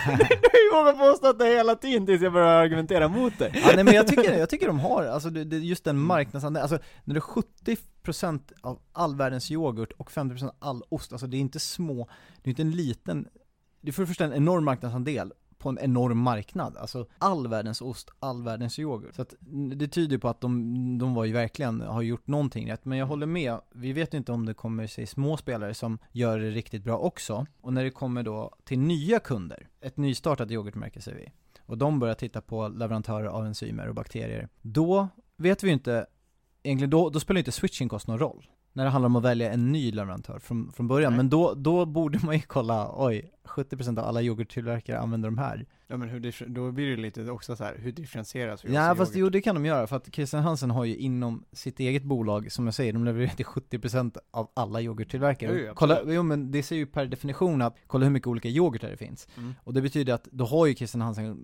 Jag vågar påstå att det hela tiden tills jag börjar argumentera mot det. Ja, nej, men jag tycker, jag tycker de har, alltså det, det, just den marknadsandel, alltså när det är sjuttio procent av all världens yoghurt och femtio procent av all ost, alltså det är inte små, det är inte en liten, det är för det första en enorm marknadsandel på en enorm marknad, alltså all världens ost, all världens yoghurt. Så att det tyder på att de, de var ju verkligen, har gjort någonting rätt, men jag håller med, vi vet inte om det kommer sig små spelare som gör det riktigt bra också, och när det kommer då till nya kunder, ett nystartat yoghurtmärke säger vi, och de börjar titta på leverantörer av enzymer och bakterier, då vet vi ju inte, egentligen då, då spelar inte switchingkost någon roll när det handlar om att välja en ny leverantör från, från början. Nej. Men då, då borde man ju kolla, oj, sjuttio procent av alla yoghurttillverkare använder de här. Ja, men hur differ- då blir det lite också så här, hur differentieras vi Ja, också fast jo, yoghurt? det kan de göra, för att Christian Hansen har ju inom sitt eget bolag, som jag säger, de levererar till sjuttio procent av alla yoghurttillverkare. Jo, jo, kolla, absolut. jo, men det ser ju per definition att, kolla hur mycket olika yoghurtar det finns. Mm. Och det betyder att då har ju Christian Hansen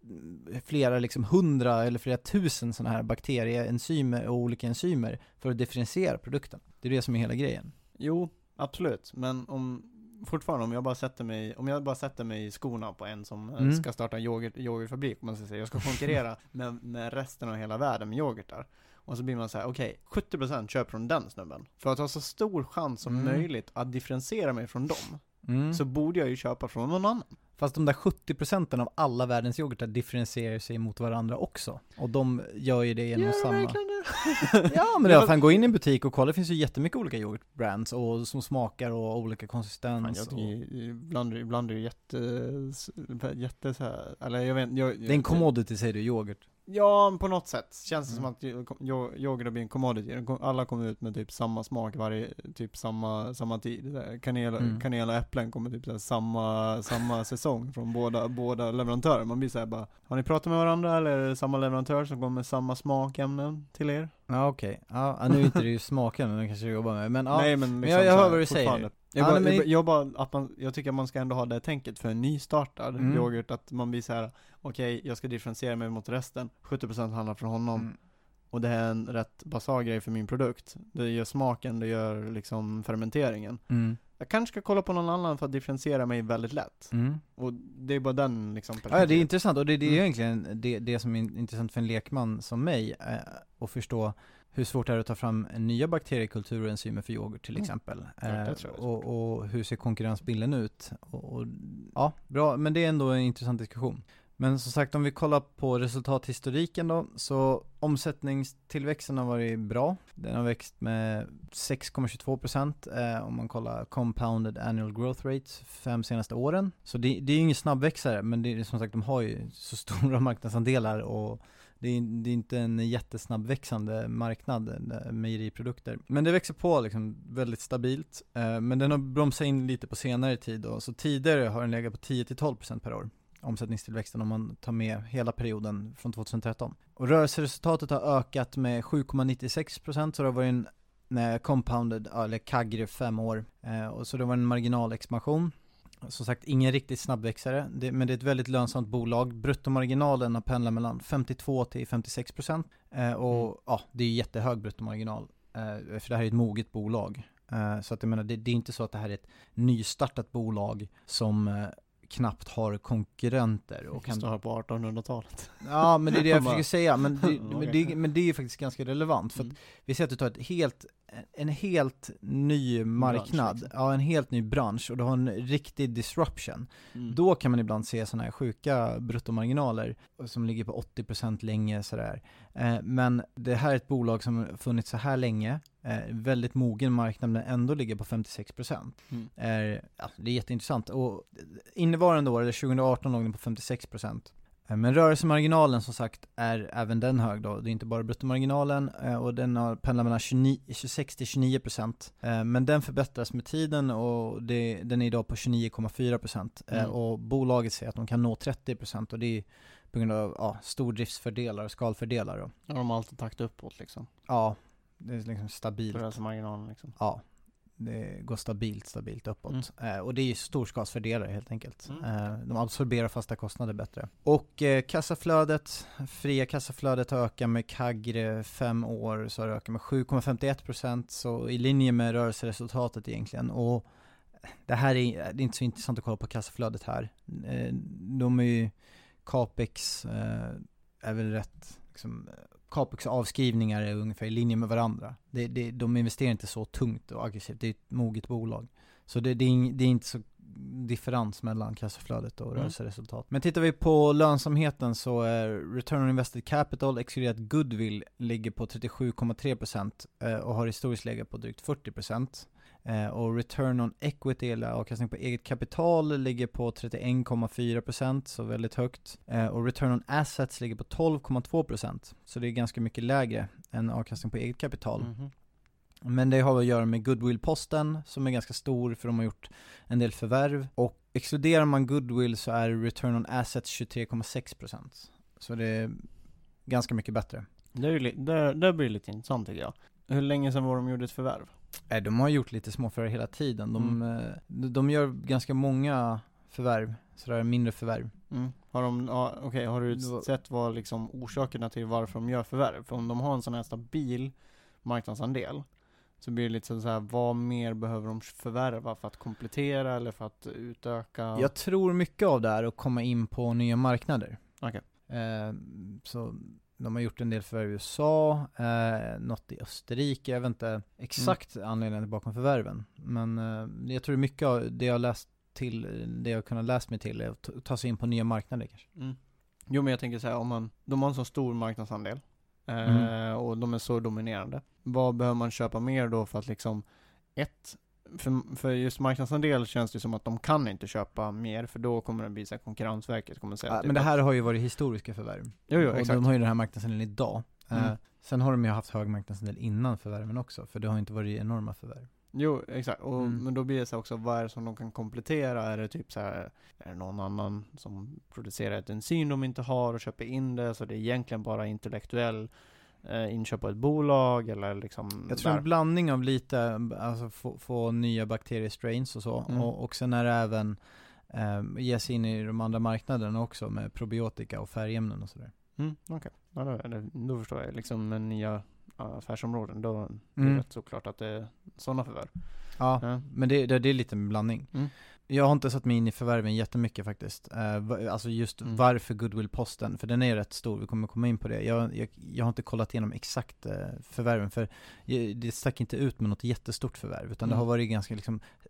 flera liksom hundra eller flera tusen sådana här bakterieenzymer och olika enzymer för att differentiera produkten. Det är det som är hela grejen. Jo, absolut. Men om fortfarande om jag bara sätter mig om jag bara sätter mig i skorna på en som eh, Mm. ska starta en yoghurt, yoghurtfabrik, om man ska säga, jag ska konkurrera med, med resten av hela världen med yoghurtar. Och så blir man så här: okej, okay, sjuttio procent köper från den snubben. För att ha så stor chans som Mm. möjligt att differentiera mig från dem, Mm. så borde jag ju köpa från någon annan. Fast de där sjuttio procenten av alla världens yoghurtar differentierar sig mot varandra också. Och de gör ju det genom Gör samma... verkligen det? Ja, men Ja, jag fast- kan gå in i en butik och kolla, det finns ju jättemycket olika yoghurtbrands och som smakar och olika Fan, konsistens. jag och... tycker, ibland, ibland är det jätte, jätte så här, eller jag vet jag, Det är en commodity, säger du, yoghurt. Ja, på något sätt känns det Mm. som att yo- yoghurt blir en commodity. Alla kommer ut med typ samma smak varje, typ samma, samma tid. Så här, Kanel, Mm. kanel och äpplen kommer typ så här, samma, samma säsong från båda, båda leverantörer. Man blir så här bara, har ni pratat med varandra eller är det samma leverantör som kommer med samma smakämnen till er? Ja, okej. Ja, ja, nu är inte det ju smaken, men det kanske jag jobbar med. Men ja, Nej, men, men jag- jag så hör här, vad du säger. fortfarande. Jag, Ja, bara, nej, men- jag, jag, bara, att man, jag tycker att man ska ändå ha det tänket för en nystartad Mm. yoghurt, att man blir så här: okej, jag ska differentiera mig mot resten, sjuttio procent handlar från honom. Mm. Och det är en rätt basal grej för min produkt. Det gör smaken, det gör liksom fermenteringen. Mm. Jag kanske ska kolla på någon annan för att differentiera mig väldigt lätt. Mm. Och det är bara den liksom Ja, det är intressant, och det, det är Mm. egentligen det, det som är intressant för en lekman som mig, eh, att förstå hur svårt det är att ta fram nya bakteriekulturer och enzymer för yoghurt till Mm. exempel. Ja, det Eh, tror jag är svårt. och, och hur ser konkurrensbilden ut? Och, och, ja, bra, men det är ändå en intressant diskussion. Men som sagt, om vi kollar på resultathistoriken då, så omsättningstillväxten har varit bra. Den har växt med sex komma tjugotvå procent eh, om man kollar compounded annual growth rates fem senaste åren. Så det, det är ju ingen snabbväxare, men det är som sagt, de har ju så stora marknadsandelar och det är, det är inte en jättesnabbväxande marknad, mejeriprodukter. Men det växer på liksom väldigt stabilt. Eh, men den har bromsat in lite på senare tid då. Så tidigare har den legat på tio till tolv procent per år. Omsättningstillväxten om man tar med hela perioden från tjugohundratretton. Och rörelseresultatet har ökat med sju komma nittiosex procent, så det har varit en nej, compounded, eller C A G R fem år. Eh, och så det var en marginalexpansion. Som sagt, ingen riktigt snabbväxare, det, men det är ett väldigt lönsamt bolag. Bruttomarginalen har pendlat mellan femtiotvå till femtiosex procent. Eh, och mm. ja, det är jättehög bruttomarginal. Eh, för det här är ett moget bolag. Eh, så att jag menar, det, det är inte så att det här är ett nystartat bolag som eh, knappt har konkurrenter och kan stå på artonhundratalet. Ja, men det är det jag försöker säga, men det, men det, men det är ju faktiskt ganska relevant för att mm. vi ser att du tar ett helt en helt ny marknad, bransch, liksom. Ja, en helt ny bransch, och du har en riktig disruption. Mm. Då kan man ibland se såna här sjuka bruttomarginaler som ligger på åttio procent länge sådär. Eh, men det här är ett bolag som funnits så här länge, eh, väldigt mogen marknad, men ändå ligger på femtiosex procent. Mm. Eh, ja, det är jätteintressant. Och innevarande år, eller tjugoarton, låg den på femtiosex procent. Men rörelsemarginalen som sagt är även den hög då. Det är inte bara bruttomarginalen, och den har pendlat mellan tjugosex till tjugonio procent. Men den förbättras med tiden och det, den är idag på tjugonio komma fyra procent. Mm. Och bolaget säger att de kan nå trettio procent, och det är på grund av ja, stordriftsfördelar och skalfördelar då. Ja, de har alltid takt uppåt liksom. Ja, det är liksom stabilt. Rörelsemarginalen liksom. Ja. Det går stabilt, stabilt uppåt. Mm. Eh, och det är ju storskapsfördelare helt enkelt. Mm. Eh, de absorberar fasta kostnader bättre. Och eh, kassaflödet, fria kassaflödet har ökat med C A G R fem år, så har det ökat med sju komma femtioett procent, så i linje med rörelseresultatet egentligen. Och det här är, det är inte så intressant att kolla på kassaflödet här. Eh, de är ju capex eh, är väl rätt liksom, capex-avskrivningar är ungefär i linje med varandra. Det, det, de investerar inte så tungt och aggressivt. Det är ett moget bolag. Så det, det, är, det är inte så differens mellan kassaflödet och mm. rörelseresultat. Men tittar vi på lönsamheten så är return on invested capital exkluderat goodwill ligger på trettiosju komma tre procent och har historiskt legat på drygt fyrtio procent. Eh, och return on equity eller avkastning på eget kapital ligger på trettioen komma fyra procent, så väldigt högt. Eh, och return on assets ligger på tolv komma två procent, så det är ganska mycket lägre än avkastning på eget kapital. Mm-hmm. Men det har att göra med goodwill-posten som är ganska stor, för de har gjort en del förvärv. Och exkluderar man goodwill så är return on assets tjugotre komma sex procent. Så det är ganska mycket bättre. Det, är ju li- det, det blir lite intressant tycker jag. Hur länge sedan var de gjorde ett förvärv? Nej, de har gjort lite småförvärv hela tiden. De, mm. de gör ganska många förvärv, sådär mindre förvärv. Mm. Har de, ja, okej, okay, har du sett vad liksom orsakerna till varför de gör förvärv? För om de har en sån här stabil marknadsandel så blir det lite så här, vad mer behöver de förvärva för att komplettera eller för att utöka? Jag tror mycket av det är att komma in på nya marknader. Okej. Okay. Eh, så de har gjort en del för U S A, eh, något i Österrike. Jag vet inte exakt mm. anledningen bakom förvärven. Men eh, jag tror mycket av det jag har läst till, det jag har kunnat läsa mig till är att t- ta sig in på nya marknader kanske. Mm. Jo, men jag tänker så här, om man, de har en så stor marknadsandel eh, mm. och de är så dominerande. Vad behöver man köpa mer då för att liksom ett, för, för just marknadsandel känns det som att de kan inte köpa mer, för då kommer det bli så här, Konkurrensverket kommer säga. Ja, men det här har ju varit historiska förvärv. Jo, jo, och exakt. de har ju den här marknadsandelen idag. Mm. Eh, sen har de ju haft hög marknadsandel innan förvärven också, för det har inte varit enorma förvärv. Jo, exakt. Och, mm. Men då blir det så också, vad är det som de kan komplettera? Är det typ så här, är det någon annan som producerar ett enzym de inte har och köper in det, så det är egentligen bara intellektuell eh, inköp av ett bolag eller liksom. Jag tror där. En blandning av lite, alltså få, få nya bakteriestrains och så, mm. och, och sen är det även eh, ge sig in i de andra marknaderna också med probiotika och färgämnen och sådär. Mm, okej. Okay. Ja, då, då förstår jag. Liksom med nya affärsområden, då är det mm. rätt såklart att det är sådana förvärv. Ja, ja. men det, det, det är lite en blandning. Mm. Jag har inte satt mig in i förvärven jättemycket faktiskt. Uh, alltså just mm. varför Goodwill-posten, för den är rätt stor, vi kommer komma in på det. Jag, jag, jag har inte kollat igenom exakt uh, förvärven, för jag, det stack inte ut med något jättestort förvärv, utan mm. det har varit ganska liksom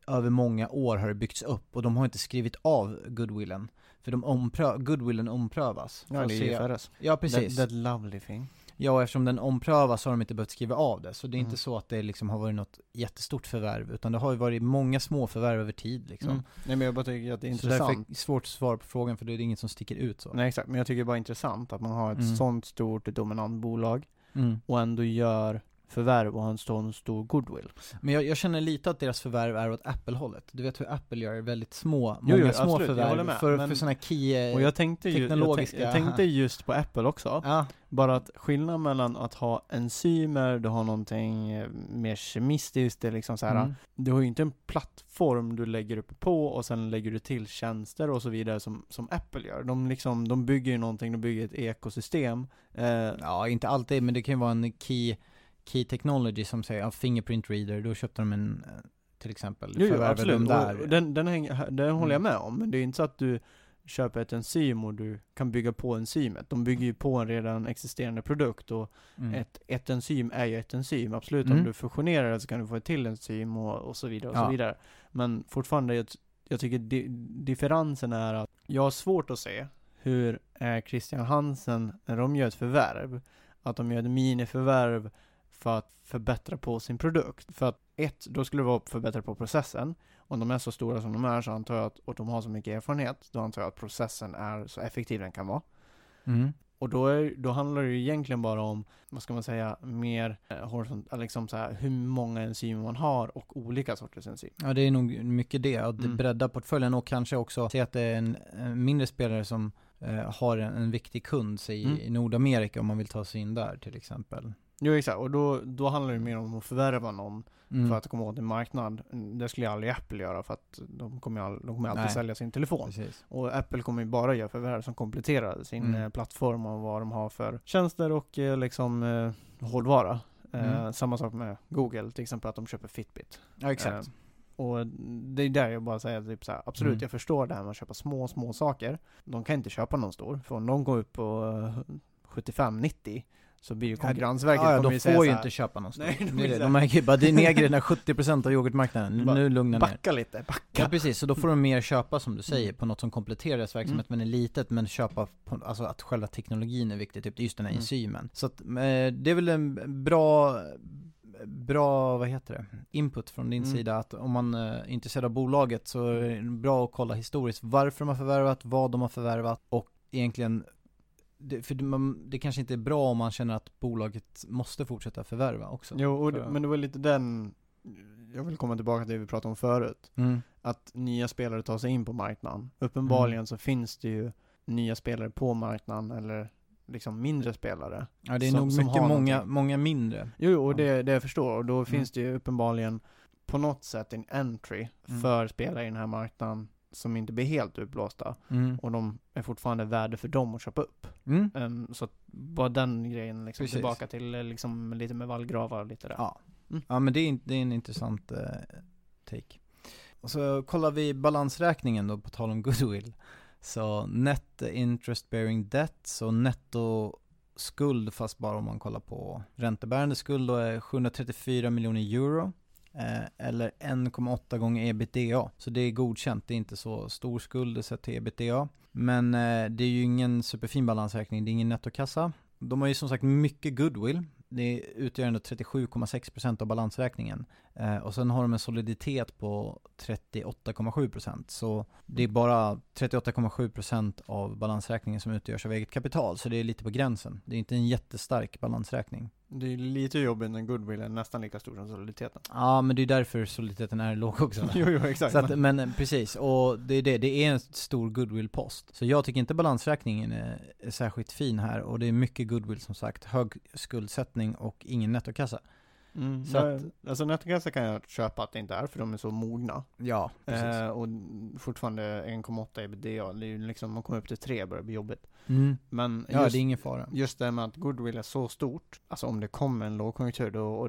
över många år har det byggts upp och de har inte skrivit av goodwillen. För de omprö- goodwillen omprövas. Ja, det är se- I F R S. Ja, precis. That, that lovely thing. Ja, och eftersom den omprövas så har de inte behövt skriva av det. Så det är Mm. inte så att det liksom har varit något jättestort förvärv, utan det har ju varit många små förvärv över tid liksom. Mm. Nej, men jag bara tycker att det är Så därför intressant. är det svårt att svara på frågan, för det är inget som sticker ut så. Nej, exakt. Men jag tycker det är bara intressant att man har ett Mm. sånt stort dominant bolag Mm. och ändå gör förvärv och har en sån stor goodwill. Men jag, jag känner lite att deras förvärv är åt Apple-hållet. Du vet hur Apple gör väldigt små, Jo, många jo, små absolut. Jag håller förvärv med. för, Men- för sådana här key, Och jag tänkte, ju, jag, teknologiska- tänk, jag tänkte just på Apple också. Ja, Bara att skillnaden mellan att ha enzymer, du har någonting eh, mer kemistiskt, det är liksom så här. mm. Du har ju inte en plattform du lägger upp på och sen lägger du till tjänster och så vidare som, som Apple gör. De, liksom, de bygger ju någonting, de bygger ett ekosystem. Eh, Ja, inte alltid, men det kan ju vara en key, key technology som säger, ja, fingerprint reader, då köpte de en, eh, till exempel, jo, jo, förvärvade absolut. de där. Och, och den, den, hänger, den håller jag Mm. med om, men det är inte så att du köper ett enzym och du kan bygga på enzymet. De bygger ju på en redan existerande produkt och Mm. ett, ett enzym är ju ett enzym. Absolut, Mm. om du fusionerar det så kan du få ett till enzym och, och så vidare och Ja. så vidare. Men fortfarande, jag, jag tycker di, differensen är att jag har svårt att se hur eh, Christian Hansen, när de gör ett förvärv, att de gör ett miniförvärv för att förbättra på sin produkt. För att ett, då skulle det vara att förbättra på processen. Om de är så stora som de är så antar jag att, och de har så mycket erfarenhet, då antar jag att processen är så effektiv den kan vara. Mm. Och då, är, då handlar det ju egentligen bara om, vad ska man säga, mer eh, horisont, liksom så här, hur många enzymer man har och olika sorters enzym. Ja, det är nog mycket det, och det Mm. breddar portföljen och kanske också se att det är en, en mindre spelare som eh, har en, en viktig kund sig Mm. i Nordamerika om man vill ta sig in där till exempel. Jo, exakt. Och då, då handlar det mer om att förvärva någon Mm. för att komma åt en marknad. Det skulle aldrig Apple göra för att de kommer, all, de kommer alltid Nej. sälja sin telefon. Precis. Och Apple kommer ju bara göra förvärv som kompletterar sin Mm. eh, plattform och vad de har för tjänster och eh, liksom eh, hårdvara. Eh, Mm. Samma sak med Google, till exempel att de köper Fitbit. Ja, exakt. Eh, och det är där jag bara säger typ så här, absolut, Mm. jag förstår det här med att köpa små, små saker. De kan inte köpa någon stor, för om de går upp på eh, sjuttiofem nittio så blir ju Konkurrensverket Ja, ja, kommer de ju får säga ju så här, inte köpa någon stor. Nej, de det är vill det. säga- De märker ju bara, det är negrarna sjuttio procent av yoghurtmarknaden. Bara Nu lugnar ner. backa lite, backa. Ja, precis. Så då får de mer köpa, som du säger, Mm. på något som kompletterar deras verksamhet, men är litet, men köpa på, alltså att själva teknologin är viktig, typ just den här Mm. enzymen. Så att, eh, det är väl en bra, bra, vad heter det, input från din Mm. sida, att om man eh, är intresserad av bolaget så är det bra att kolla historiskt varför de har förvärvat, vad de har förvärvat och egentligen det, för det, man, det kanske inte är bra om man känner att bolaget måste fortsätta förvärva också. Jo, och det, För- men det var lite den, jag vill komma tillbaka till det vi pratade om förut. Mm. Att nya spelare tar sig in på marknaden. Uppenbarligen Mm. så finns det ju nya spelare på marknaden, eller liksom mindre spelare. Ja, det är Som- nog som mycket har många, någonting. många mindre. Jo, jo, och det, det jag förstår. Och då Mm. finns det ju uppenbarligen på något sätt en entry Mm. för spelare i den här marknaden som inte blir helt utblåsta. Mm. Och de är fortfarande värde för dem att köpa upp. Mm. Um, så att bara den grejen liksom Precis. tillbaka till eh, liksom lite med vallgravar och lite där. Ja. Mm. Ja, men det är, in- det är en intressant eh, take. Och så kollar vi balansräkningen då, på tal om goodwill. Så net interest bearing debt, så netto skuld, fast bara om man kollar på räntebärande skuld, då är sjuhundratrettiofyra miljoner euro. Eh, eller en komma åtta gånger ebitda. Så det är godkänt, det är inte så stor skuld sett till ebitda. Men eh, det är ju ingen superfin balansräkning, det är ingen nettokassa. De har ju som sagt mycket goodwill. Det utgör ändå trettiosju komma sex procent av balansräkningen. Eh, och sen har de en soliditet på trettioåtta komma sju procent. Så det är bara trettioåtta komma sju procent av balansräkningen som utgörs av eget kapital. Så det är lite på gränsen. Det är inte en jättestark balansräkning. Det är lite jobbigt när goodwill är nästan lika stor som soliditeten. Ja, men det är därför soliditeten är låg också. jo, jo, exakt. Så att, men precis, och det är det, det är en stor goodwill-post. Så jag tycker inte balansräkningen är, är särskilt fin här, och det är mycket goodwill som sagt, hög skuldsättning och ingen nettokassa. Mm, så så att- att, alltså nettokassa kan jag köpa att det inte är, för de är så mogna. Ja, precis. Eh, och fortfarande en komma åtta ebitda, det är ju liksom, man kommer upp till tre börjar bli jobbigt. Mm. Men Ja, just, det är ingen fara. just det med att goodwill är så stort, alltså om det kommer en lågkonjunktur då, och det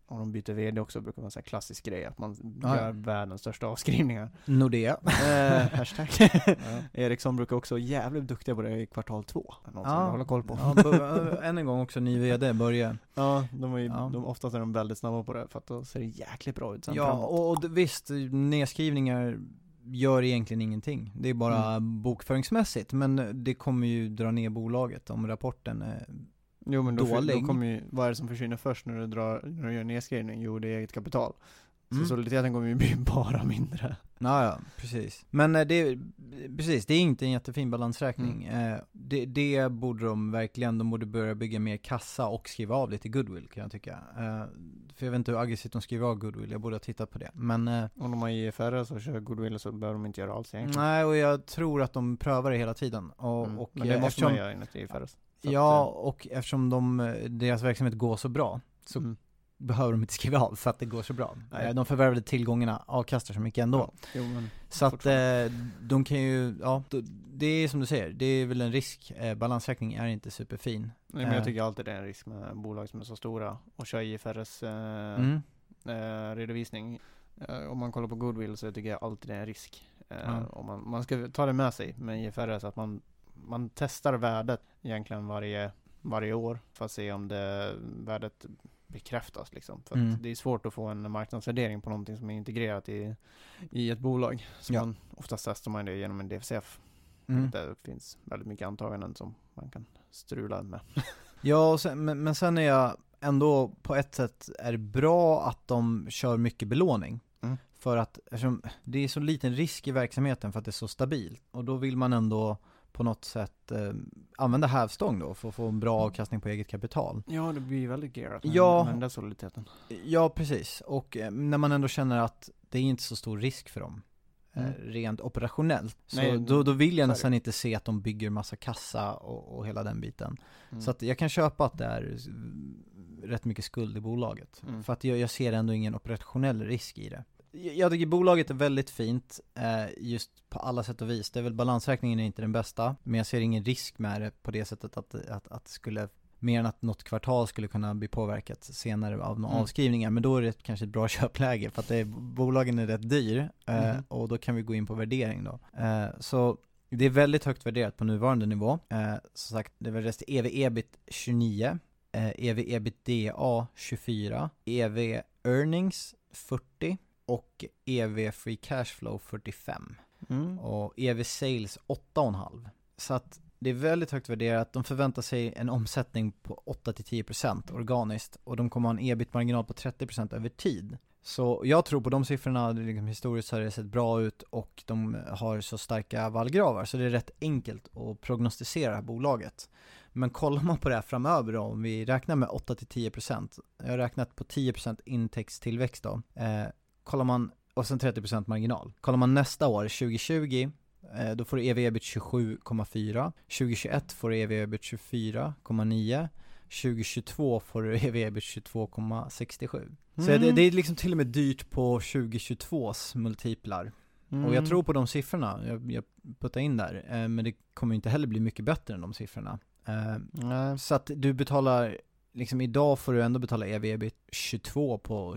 om de byter vd också brukar vara en sån här klassisk grej att man Ja. gör världens största avskrivningar. Nordea. eh, hashtag. Ja. Ericsson brukar också vara jävligt duktiga på det i kvartal två. Någon som Ja. håller koll på. Ja, b- än en gång också ny vd börjar. Ja, de är ju, Ja. de, oftast är de väldigt snabba på det för att då ser det jäkligt bra ut sen Ja, framåt. och, och d- visst, nedskrivningar gör egentligen ingenting. Det är bara Mm. bokföringsmässigt, men det kommer ju dra ner bolaget om rapporten är... Jo, men då, dålig. då kommer ju, vad är det som försvinner först när du, drar, när du gör en nedskrivning? Jo, det är eget kapital. Så Mm. soliditeten kommer ju bli bara mindre. Ja, ja, precis. Men eh, det, precis, det är inte en jättefin balansräkning. Eh, det, det borde de verkligen, de borde börja bygga mer kassa och skriva av lite goodwill kan jag tycka. Eh, för jag vet inte hur aggressivt de skriver av goodwill, jag borde ha tittat på det. Men eh, Om de har I F R S och kör goodwill så behöver de inte göra alls egentligen. nej, och jag tror att de prövar det hela tiden. Och, Mm. och Men det eh, måste eftersom, man göra enligt I F R S. Så ja, att, och eftersom de, eh, deras verksamhet går så bra så mm. behöver de inte skriva av för att det går så bra. Nej. Eh, De förvärvade tillgångarna avkastar så mycket ändå. Ja, jo, men Så att fortfarande. eh, de kan ju, ja, då- det är som du säger, det är väl en risk. Eh, balansräkning är inte superfin. Nej, men jag eh. tycker alltid det är en risk med bolag som är så stora och kör I F R S eh, Mm. eh, redovisning. Eh, om man kollar på goodwill så tycker jag alltid det är en risk. Eh, Ja. och man, man ska ta det med sig med I F R S att man, man testar värdet egentligen varje, varje år för att se om det värdet bekräftas liksom. För Mm. att det är svårt att få en marknadsvärdering på någonting som är integrerat i, i ett bolag. Så Ja. man, oftast testar man det genom en D F C F. Mm. Det finns väldigt mycket antaganden som man kan strula med. Ja, och sen, men, men sen är jag ändå på ett sätt är det bra att de kör mycket belåning. Mm. För att eftersom det är så liten risk i verksamheten för att det är så stabilt. Och då vill man ändå på något sätt eh, använda hävstång då för att få en bra avkastning på eget kapital. Ja, det blir väldigt gearat med, Ja. med den där soliditeten. Ja, precis. Och eh, när man ändå känner att det är inte så stor risk för dem. eh, Mm. Rent operationellt. Så Nej, då, då vill jag så är nästan inte se att de bygger massa kassa och, och hela den biten. Mm. Så att jag kan köpa att det är s- rätt mycket skuld i bolaget. Mm. För att jag, jag ser ändå ingen operationell risk i det. Jag, jag tycker bolaget är väldigt fint eh, just på alla sätt och vis. Det är väl balansräkningen är inte den bästa. Men jag ser ingen risk med det på det sättet att, att, att det skulle mer än att något kvartal skulle kunna bli påverkat senare av några Mm. avskrivningar. Men då är det kanske ett bra köpläge för att det är, bolagen är rätt dyr. Eh, Mhm. Och då kan vi gå in på värdering då. Eh, så det är väldigt högt värderat på nuvarande nivå. Eh, som sagt, det värderas till E V-ebit tjugonio, eh, E V-ebitda tjugofyra, E V-earnings fyrtio och E V-free cashflow fyrtiofem. Mm. Och E V-sales åtta komma fem. Så att det är väldigt högt värderat. De förväntar sig en omsättning på åtta till tio procent organiskt. Och de kommer ha en ebit-marginal på trettio procent över tid. Så jag tror på de siffrorna, det är liksom historiskt har det sett bra ut och de har så starka vallgravar. Så det är rätt enkelt att prognostisera det här bolaget. Men kollar man på det här framöver då, om vi räknar med åtta till tio procent. Jag har räknat på tio procent intäktstillväxt då. Eh, kollar man, och sen trettio procent marginal. Kollar man nästa år, tjugo tjugo, eh, då får du E V-ebit tjugosju komma fyra. tjugo tjugoett får du E V-ebit tjugofyra komma nio. tjugo tjugotvå får du E V-ebit tjugotvå komma sextiosju. Så Mm. det, det är liksom till och med dyrt på tjugo tjugotvås multiplar. Mm. Och jag tror på de siffrorna, jag, jag puttar in där. Eh, men det kommer inte heller bli mycket bättre än de siffrorna. Eh, Nej. så att du betalar, liksom idag får du ändå betala E V-ebit tjugotvå på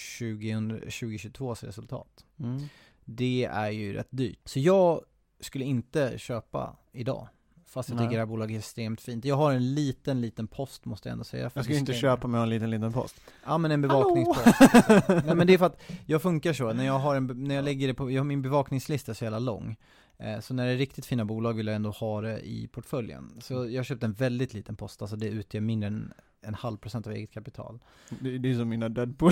tjugo tjugotvås resultat. Mm. Det är ju rätt dyrt. Så jag skulle inte köpa idag. Fast jag Nej. tycker det här bolaget är extremt fint. Jag har en liten, liten post måste jag ändå säga. för Jag ska inte disclaimer. köpa mig en liten, liten post. Ja, men en bevakningspost. Nej, men det är för att jag funkar så. När jag har en, när jag lägger det på, jag har min bevakningslista så jävla lång. Eh, så när det är riktigt fina bolag vill jag ändå ha det i portföljen. Så jag köpte en väldigt liten post. Alltså det utgör mindre än en halv procent av eget kapital. Det, det är som mina Deadpool.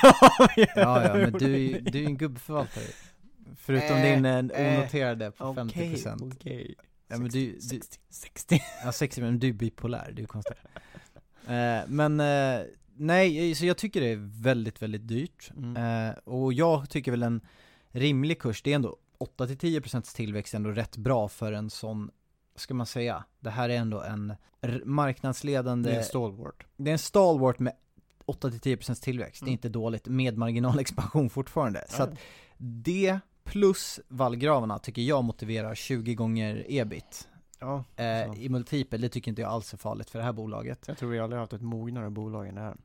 Ja, ja, men du är ju du är ju en gubbförvaltare. Förutom Äh, din eh, äh, onoterade på femtio procent. Okej. Ja, men du, du, sextio. sextio. ja, sextio, men du är bipolär, det är ju konstigt. eh, men eh, nej, så jag tycker det är väldigt, väldigt dyrt. Mm. Eh, och jag tycker väl en rimlig kurs, det är ändå åtta till tio procent tillväxt är ändå rätt bra för en sån, ska man säga, det här är ändå en r- marknadsledande, Det är en stalwart. det är en stalwart med åtta till tio procent tillväxt, det är Mm. inte dåligt, med marginalexpansion fortfarande. Så Ja. att det plus vallgravarna tycker jag motiverar tjugo gånger ebit. Ja, Eh, så. I multipel, det tycker inte jag alls är farligt för det här bolaget. Jag tror vi aldrig har haft ett mognare bolag än det här.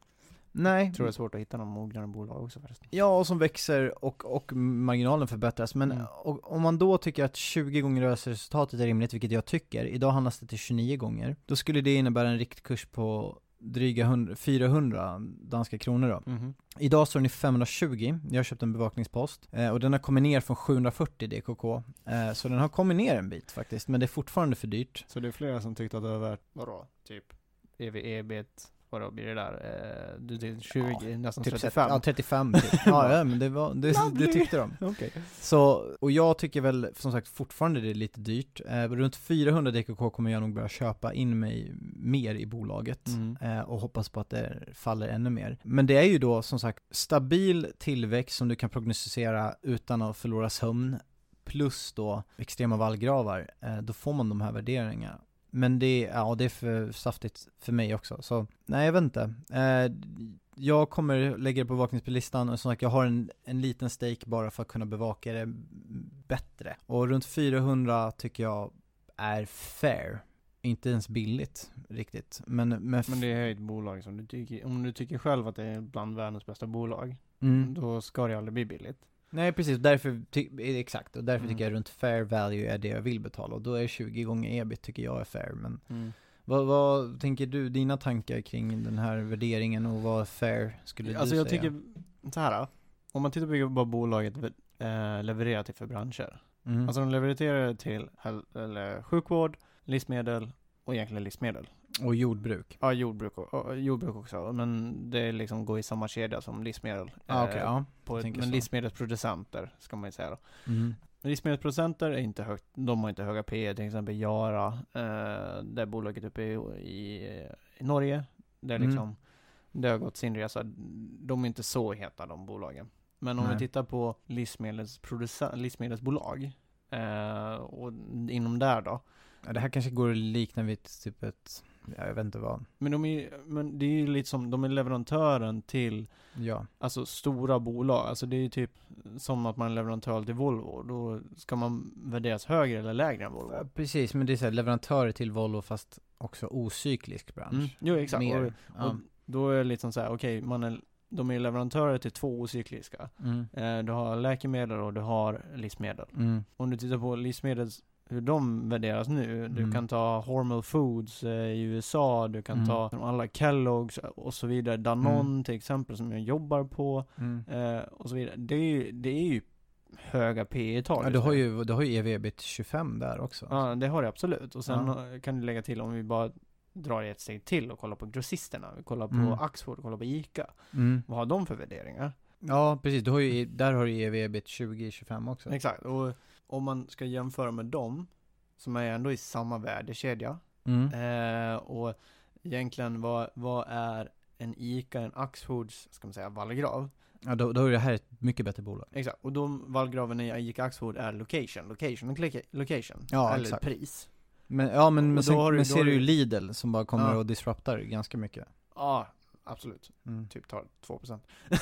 Nej. Jag tror det är svårt att hitta någon mognare bolag också förresten. Ja, och som växer och, och marginalen förbättras. Men Mm. och, om man då tycker att tjugo gånger rörelseresultatet är rimligt, vilket jag tycker, idag handlas det till tjugonio gånger, då skulle det innebära en riktkurs på dryga hundra, fyrahundra danska kronor då. Mm-hmm. Idag står den i femhundratjugo. Jag har köpt en bevakningspost eh, och den har kommit ner från sjuhundrafyrtio D K K. Eh, så den har kommit ner en bit faktiskt, men det är fortfarande för dyrt. Så det är flera som tyckte att det var värt, vadå, typ E V E B, vadå blir det där? Eh, du till tjugo, ja, nästan Typ trettiofem. Ja, trettiofem typ. ja, ja, men det, var, det, det tyckte de. Okej. Så, och jag tycker väl som sagt fortfarande det är lite dyrt. Eh, runt fyrahundra D K K kommer jag nog börja köpa in mig mer i bolaget Mm. eh, och hoppas på att det faller ännu mer. Men det är ju då som sagt stabil tillväxt som du kan prognostisera utan att förlora sömn, plus då extrema vallgravar. Eh, då får man de här värderingarna. Men det, ja, det är för saftigt för mig också. Så nej, jag vet inte. Eh, jag kommer lägga det på bevakningslistan och som sagt, jag har en, en liten stake bara för att kunna bevaka det bättre. Och runt fyrahundra tycker jag är fair. Inte ens billigt riktigt. Men, men, f- Men det är ett bolag som du tycker, om du tycker själv att det är bland världens bästa bolag, mm. då ska det aldrig bli billigt. Nej, precis. Därför ty- exakt. Och därför Mm. tycker jag runt fair value är det jag vill betala. Och då är tjugo gånger ebit tycker jag är fair. Men Mm. vad, vad tänker du, dina tankar kring den här värderingen och vad fair skulle du Alltså jag säga? tycker så här, om man tittar på vad bolaget eh, levererar till för branscher. Mm. Alltså de levererar till hel- eller sjukvård, livsmedel och egentligen livsmedel. och jordbruk. Ja, jordbruk, och, och, jordbruk också. Men det liksom går i samma kedja som livsmedel. Ah, okej, Eh, ja. på ett, tänker men så. livsmedelsproducenter ska man ju säga då. Mm. Livsmedelsproducenter är inte högt, de har inte höga P E, till exempel Yara, eh, det bolaget uppe i, i, i Norge, där Mm. liksom det har gått sin resa. De är inte så heta, de bolagen. Men om Nej. vi tittar på livsmedelsproducent, livsmedelsbolag eh, och inom där då. Ja, det här kanske går att likna vid typ ett, ja, jag vet inte vad. Men, de är, men det är ju lite som, de är leverantören till Ja. alltså stora bolag. Alltså det är ju typ som att man är leverantör till Volvo. Då ska man värderas högre eller lägre än Volvo. Ja, precis, men det är så här, leverantörer till Volvo fast också ocyklisk bransch. Mm. Jo, exakt. Mer. Och, Ja. och då är det lite som så här, okej, man är, de är leverantörer till två ocykliska. Mm. Eh, du har läkemedel och du har livsmedel. Mm. Om du tittar på livsmedels, hur de värderas nu, du Mm. kan ta Hormel Foods eh, i U S A, du kan Mm. ta alla Kellogg's och så vidare, Danone Mm. till exempel som jag jobbar på Mm. eh, och så vidare. Det är ju, det är ju höga P E-tal. Ja, du har ju, du har ju E V ebit tjugofem där också. Ja, det har det absolut. Och sen Ja. kan du lägga till, om vi bara drar ett steg till och kollar på grossisterna. Vi kollar på Mm. Axfood och kollar på Ica. Mm. Vad har de för värderingar? Ja, precis. Du har ju, där har du E V ebit tjugo tjugofem också. Exakt. Och om man ska jämföra med dem, som är ändå i samma värdekedja. Mm. Eh, och egentligen, vad, vad är en Ica, en Axfoods, ska man säga, vallgrav? Ja, då, då är det här ett mycket bättre bolag. Exakt. Och de vallgraven i Ica Axfood är location, location, loca- location. Ja, eller exakt. pris. Men, ja, men, Och men då sen har du- men då ser har du ju du- Lidl som bara kommer Ja. och disruptar ganska mycket. Ja, absolut. Mm. Typ tar två procent.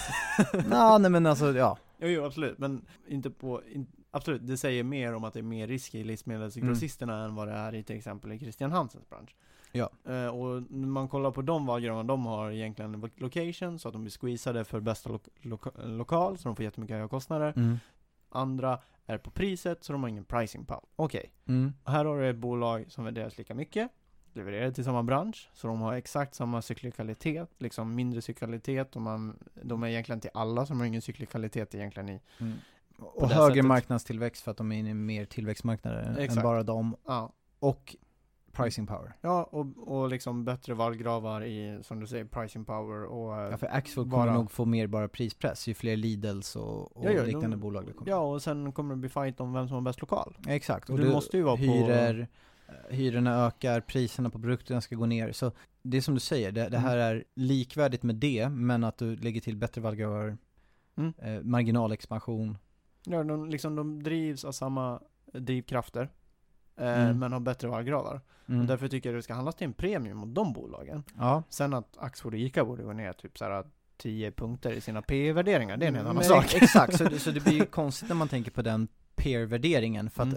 Ja, nej men alltså, ja. Jo, jo, absolut. Men inte på... In, absolut, det säger mer om att det är mer risk i livsmedelsgrossisterna än vad det är i till exempel i Christian Hansens bransch. Ja. Eh, och när man kollar på de valgravarna, de har egentligen en location, så att de blir squeezade för bästa lo- loka- lokal, så de får jättemycket höga kostnader. Mm. Andra är på priset, så de har ingen pricing power. Okej. Mm. Och här har du ett bolag som värderas lika mycket, levererar till samma bransch, så de har exakt samma cyklikalitet, liksom mindre cyklikalitet, och man, de är egentligen till alla som har ingen cyklikalitet egentligen i. Mm. Och det högre sättet. marknadstillväxt för att de är inne i mer tillväxtmarknader än Exakt. bara dem. Ja, Och pricing power. ja och, och liksom bättre vallgravar i, som du säger, pricing power och... eh, Ja, för Axfood bara- kommer nog få mer bara prispress ju fler Lidls och, och Ja, ja, liknande de- bolag det kommer. Ja, och sen kommer det bli fight om vem som har bäst lokal. Exakt. Och Du det- måste ju vara på- hyror, hyrorna ökar, priserna på produkterna ska gå ner. Så det är som du säger, det, det här är likvärdigt med det, men att du lägger till bättre vallgravar, Mm. eh, marginalexpansion. Ja, de, liksom, de drivs av samma drivkrafter, eh, Mm. men har bättre vallgravar. Mm. Och därför tycker jag att det ska handlas till en premium mot de bolagen. Ja. Sen att Axfood och Ica borde gå ner typ såhär tio punkter i sina P E-värderingar, det är en helt annan Men sak. Exakt, så det, så det blir ju konstigt när man tänker på den peer-värderingen, för att Mm.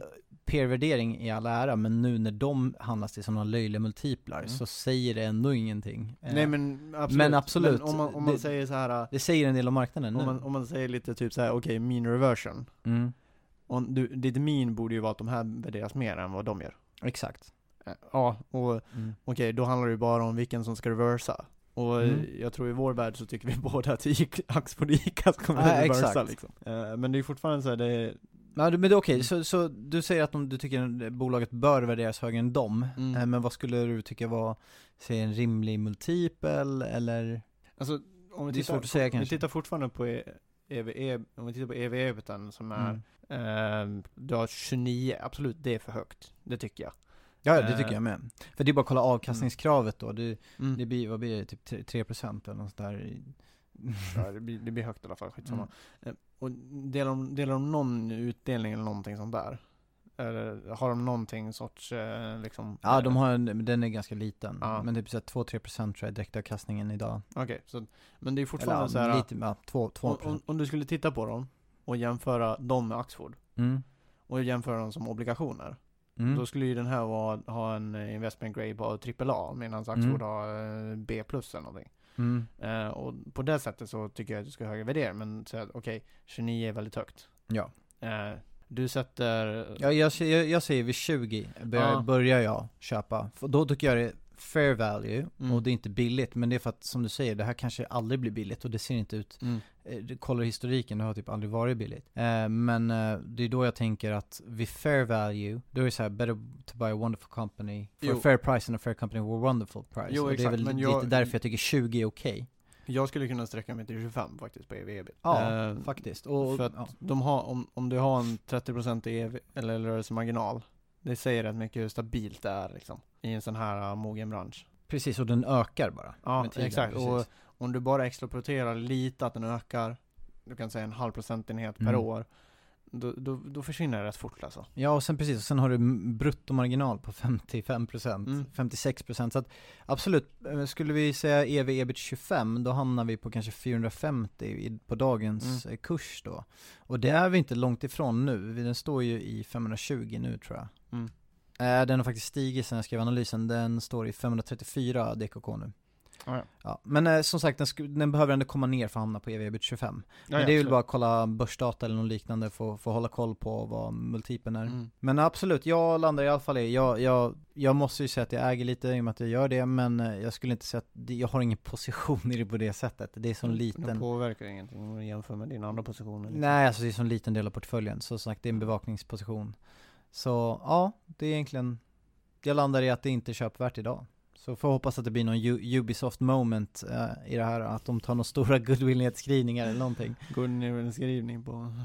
peer-värdering i alla ära, men nu när de handlas till sådana löjliga multiplar Mm. så säger det ändå ingenting. Nej men absolut. Men absolut. Men om man, om man det, säger så här, det säger en del om marknaden nu. om man, om man säger lite typ så här, okej, okay, mean reversion. Mm. Och du, ditt mean borde ju vara att de här värderas mer än vad de gör. Exakt. Ja, och Mm. okej, okay, då handlar det ju bara om vilken som ska reversa. Och Mm. jag tror i vår värld så tycker vi båda att Axfood och Ica kommer Ja, att reversa exakt. liksom. Uh, men det är fortfarande så här, det är... Ja, men det är okej, så, så du säger att de, du tycker att bolaget bör värderas högre än dem, Mm. eh, men vad skulle du tycka var, säg en rimlig multipel, eller? Alltså, om vi Det är tittar, svårt att säga om vi kanske. tittar fortfarande på E V E, om vi tittar på E V-ebiten som är, Mm. eh, du har tjugonio, absolut, det är för högt, det tycker jag. Ja, det Eh. tycker jag med. För det är bara att kolla avkastningskravet då, det, Mm. det blir, vad blir det, typ tre procent eller något där. Ja, det, blir, det blir högt i alla fall, skitsamma. Mm. Eh, och delar de, delar de någon utdelning eller någonting sånt där? Eller har de någonting sorts, eh, liksom... Ja, de har en, den är ganska liten, Ja. men typ två till tre procent tror jag direktavkastningen idag. Okej, okay, så, men det är Eller fortfarande ja, så här... lite, ja, två om, procent. om, om du skulle titta på dem och jämföra dem med Axfood Mm. och jämföra dem som obligationer, Mm. då skulle ju den här vara, ha en investment grade på trippel A medan Axfood Mm. har eh, B plus eller någonting. Mm. Eh, och på det sättet så tycker jag att du ska ha högre värdering, men så okej, okay, tjugonio är väldigt högt. Ja. Eh, du sätter... Ja, jag, jag, jag säger vid tjugo börjar, Ja. börjar jag köpa. För då tycker jag det är fair value, Mm. och det är inte billigt, men det är för att, som du säger, det här kanske aldrig blir billigt, och det ser inte ut, Mm. eh, du kollar historiken, det har typ aldrig varit billigt. Eh, men eh, det är då jag tänker att vid fair value, då är det så här, better to buy a wonderful company for Jo. a fair price and a fair company for a wonderful price. Jo, och det är exakt, väl men lite jag- därför jag tycker tjugo är okej. Jag skulle kunna sträcka mig till tjugofem faktiskt på E V ebit. Ja, Eh, faktiskt. Och, för att ja. de har, om, om du har en trettio procent E V eller rörelsemarginal, det säger rätt mycket hur stabilt det är liksom, i en sån här uh, mogen bransch. Precis, och den ökar bara. Ja, med tiden, exakt. precis. Och om du bara exploaterar lite att den ökar, du kan säga en halv procentenhet per Mm. år, då, då, då försvinner det rätt fort alltså. Ja, och sen precis, och sen har du m- bruttomarginal på femtiofem procent, Mm. femtiosex procent, så att absolut, eh, skulle vi säga E V ebit tjugofem, då hamnar vi på kanske fyrahundrafemtio i, på dagens Mm. eh, kurs då. Och det är vi inte långt ifrån nu, den står ju i femhundratjugo nu tror jag. Mm. Eh, den har faktiskt stigit sen jag skrev analysen, den står i femhundratrettiofyra D K K nu. Ah, ja. Ja, men eh, som sagt, den, sk- den behöver ändå komma ner för att hamna på E V ebit tjugofem. Ja, Men ja, det är ju absolut. bara att kolla börsdata eller något liknande för, för att hålla koll på vad multipeln är. Mm. Men absolut, jag landar i alla fall i, jag, jag, jag måste ju säga att jag äger lite i och med att jag gör det, men eh, jag skulle inte säga att det- jag har ingen position i det på det sättet. Det är så Det liten, påverkar ingenting om du jämför med dina andra positioner. liksom. nej alltså det är så liten del av portföljen, så som sagt det är en bevakningsposition. Så ja, det är egentligen, jag landar i att det inte är köpvärt idag. Så får jag hoppas att det blir någon U- Ubisoft moment eh, i det här, att de tar några stora goodwill-nedskrivningar eller någonting. Går det ner en skrivning på... Mm.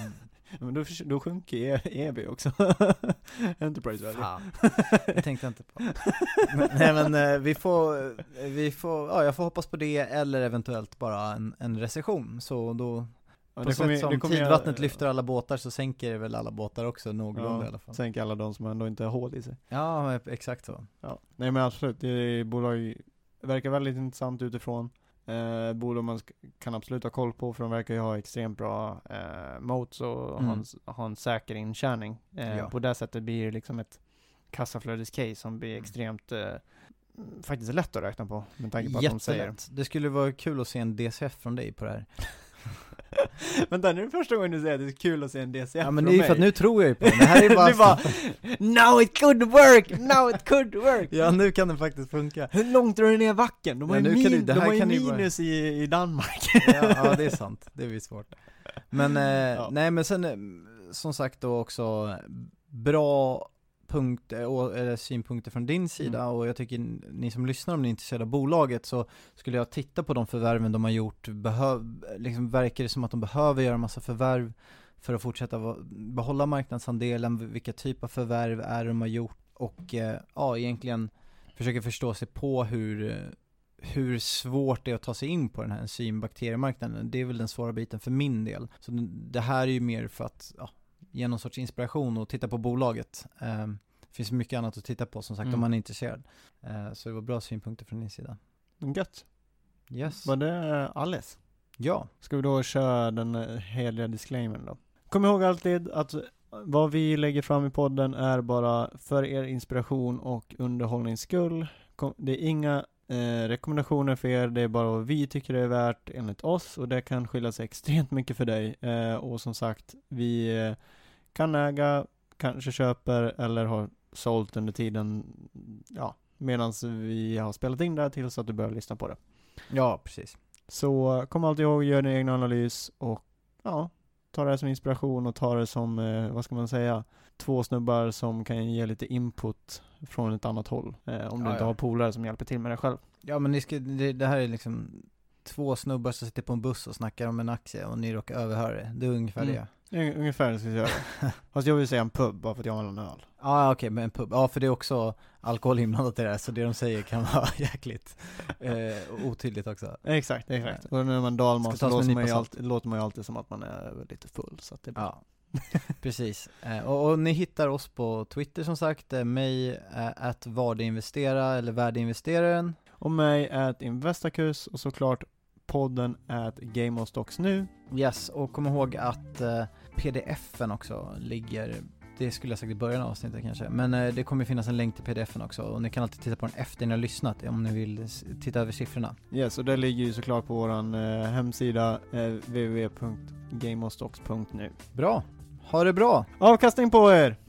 Men då, förs- då sjunker E- E V också. Enterprise value. Fan, det tänkte jag inte på. Men, nej men eh, vi får, vi får, ja jag får hoppas på det, eller eventuellt bara en, en recession. Så då, Ja, på det kommer- sätt som det kommer jag- tidvattnet lyfter alla båtar, så sänker det väl alla båtar också någorlunda i alla Ja, fall. sänker alla de som ändå inte har hål i sig. Ja, men exakt så. Ja. Nej men absolut, det är bolag verkar väldigt intressant utifrån. Eh, bolag man sk- kan absolut ha koll på, för de verkar ju ha extremt bra eh, moats och ha, Mm. en, s- ha en säker intjäning. Eh, Ja. På det sättet blir det liksom ett kassaflödescase som blir Mm. extremt eh, faktiskt lätt att räkna på, med tanke på att de säger. Jättelätt. Det skulle vara kul att se en D C F från dig på det här. Vänta, nu är det första gången du säger att det är kul att se en D C F Ja, men från det är ju mig. för att nu tror jag ju på det. Det här är bara, Du bara, now it could work, now it could work. ja nu kan det faktiskt funka. Hur långt drar du ner backen? De har Ja, ju nu kan min, du- det de här har ju kan ju bara- minus i, i Danmark. Ja, ja, det är sant. Det blir svårt. Men, eh, Ja. nej men sen, eh, som sagt då också, bra punkter och eller synpunkter från din sida, Mm. och jag tycker ni som lyssnar, om ni är intresserade av bolaget, så skulle jag titta på de förvärven de har gjort. Behöv, liksom verkar det som att de behöver göra massa förvärv för att fortsätta va- behålla marknadsandelen, vilka typ av förvärv är det de har gjort, och eh, ja, egentligen försöka förstå sig på hur eh, hur svårt det är att ta sig in på den här enzymbakteriemarknaden. Det är väl den svåra biten för min del. Så det här är ju mer för att ja, ge någon sorts inspiration och titta på bolaget. Eh, det finns mycket annat att titta på, som sagt, Mm. om man är intresserad. Eh, så det var bra synpunkter från din sida. Gött. Yes. Var det alles? Ja. Ska vi då köra den eh, heliga disclaimern då? Kom ihåg alltid att Vad vi lägger fram i podden är bara för er inspiration och underhållnings skull. Det är inga eh, rekommendationer för er, det är bara vad vi tycker det är värt enligt oss, och det kan skilja sig extremt mycket för dig. Eh, och som sagt, vi eh, kan äga, kanske köper eller har sålt under tiden, ja, medan vi har spelat in det här tills att du börjar lyssna på det. Ja, precis. Så kom alltid ihåg, gör din egen analys och ja, ta det som inspiration och ta det som, eh, vad ska man säga, två snubbar som kan ge lite input från ett annat håll. Eh, om du Ja, inte ja. har polare som hjälper till med det själv. Ja, men ni ska, det, det här är liksom två snubbar som sitter på en buss och snackar om en aktie och ni råkar överhöra det. Det är ungefär Mm. det. Un- Ungefär ska jag göra det. Fast jag vill säga en pub bara för att jag har en öl. Ja, okej, men en pub. Ja, för det är också alkohol inblandat i det här, så det de säger kan vara jäkligt eh, otydligt också. Exakt, exakt. Och när man dalmas Ska så tas med låter man, nypa ju salt. alltid, låter man ju alltid som att man är lite full. Så att det är bra. Ja, precis. Eh, och, och ni hittar oss på Twitter som sagt, eh, mig eh, att Vardeinvestera eller Värdeinvesteraren. Och mig är ett Investakus och såklart podden är ett Game of Stocks nu. Yes, och kom ihåg att eh, pdf-en också ligger, det skulle jag sagt i början av avsnittet kanske, men eh, det kommer finnas en länk till pdf-en också, och ni kan alltid titta på den efter ni har lyssnat om ni vill s- titta över siffrorna. Yes, och det ligger ju såklart på våran eh, hemsida eh, w w w punkt gameofstocks punkt nu. Bra, ha det bra! Avkastning på er!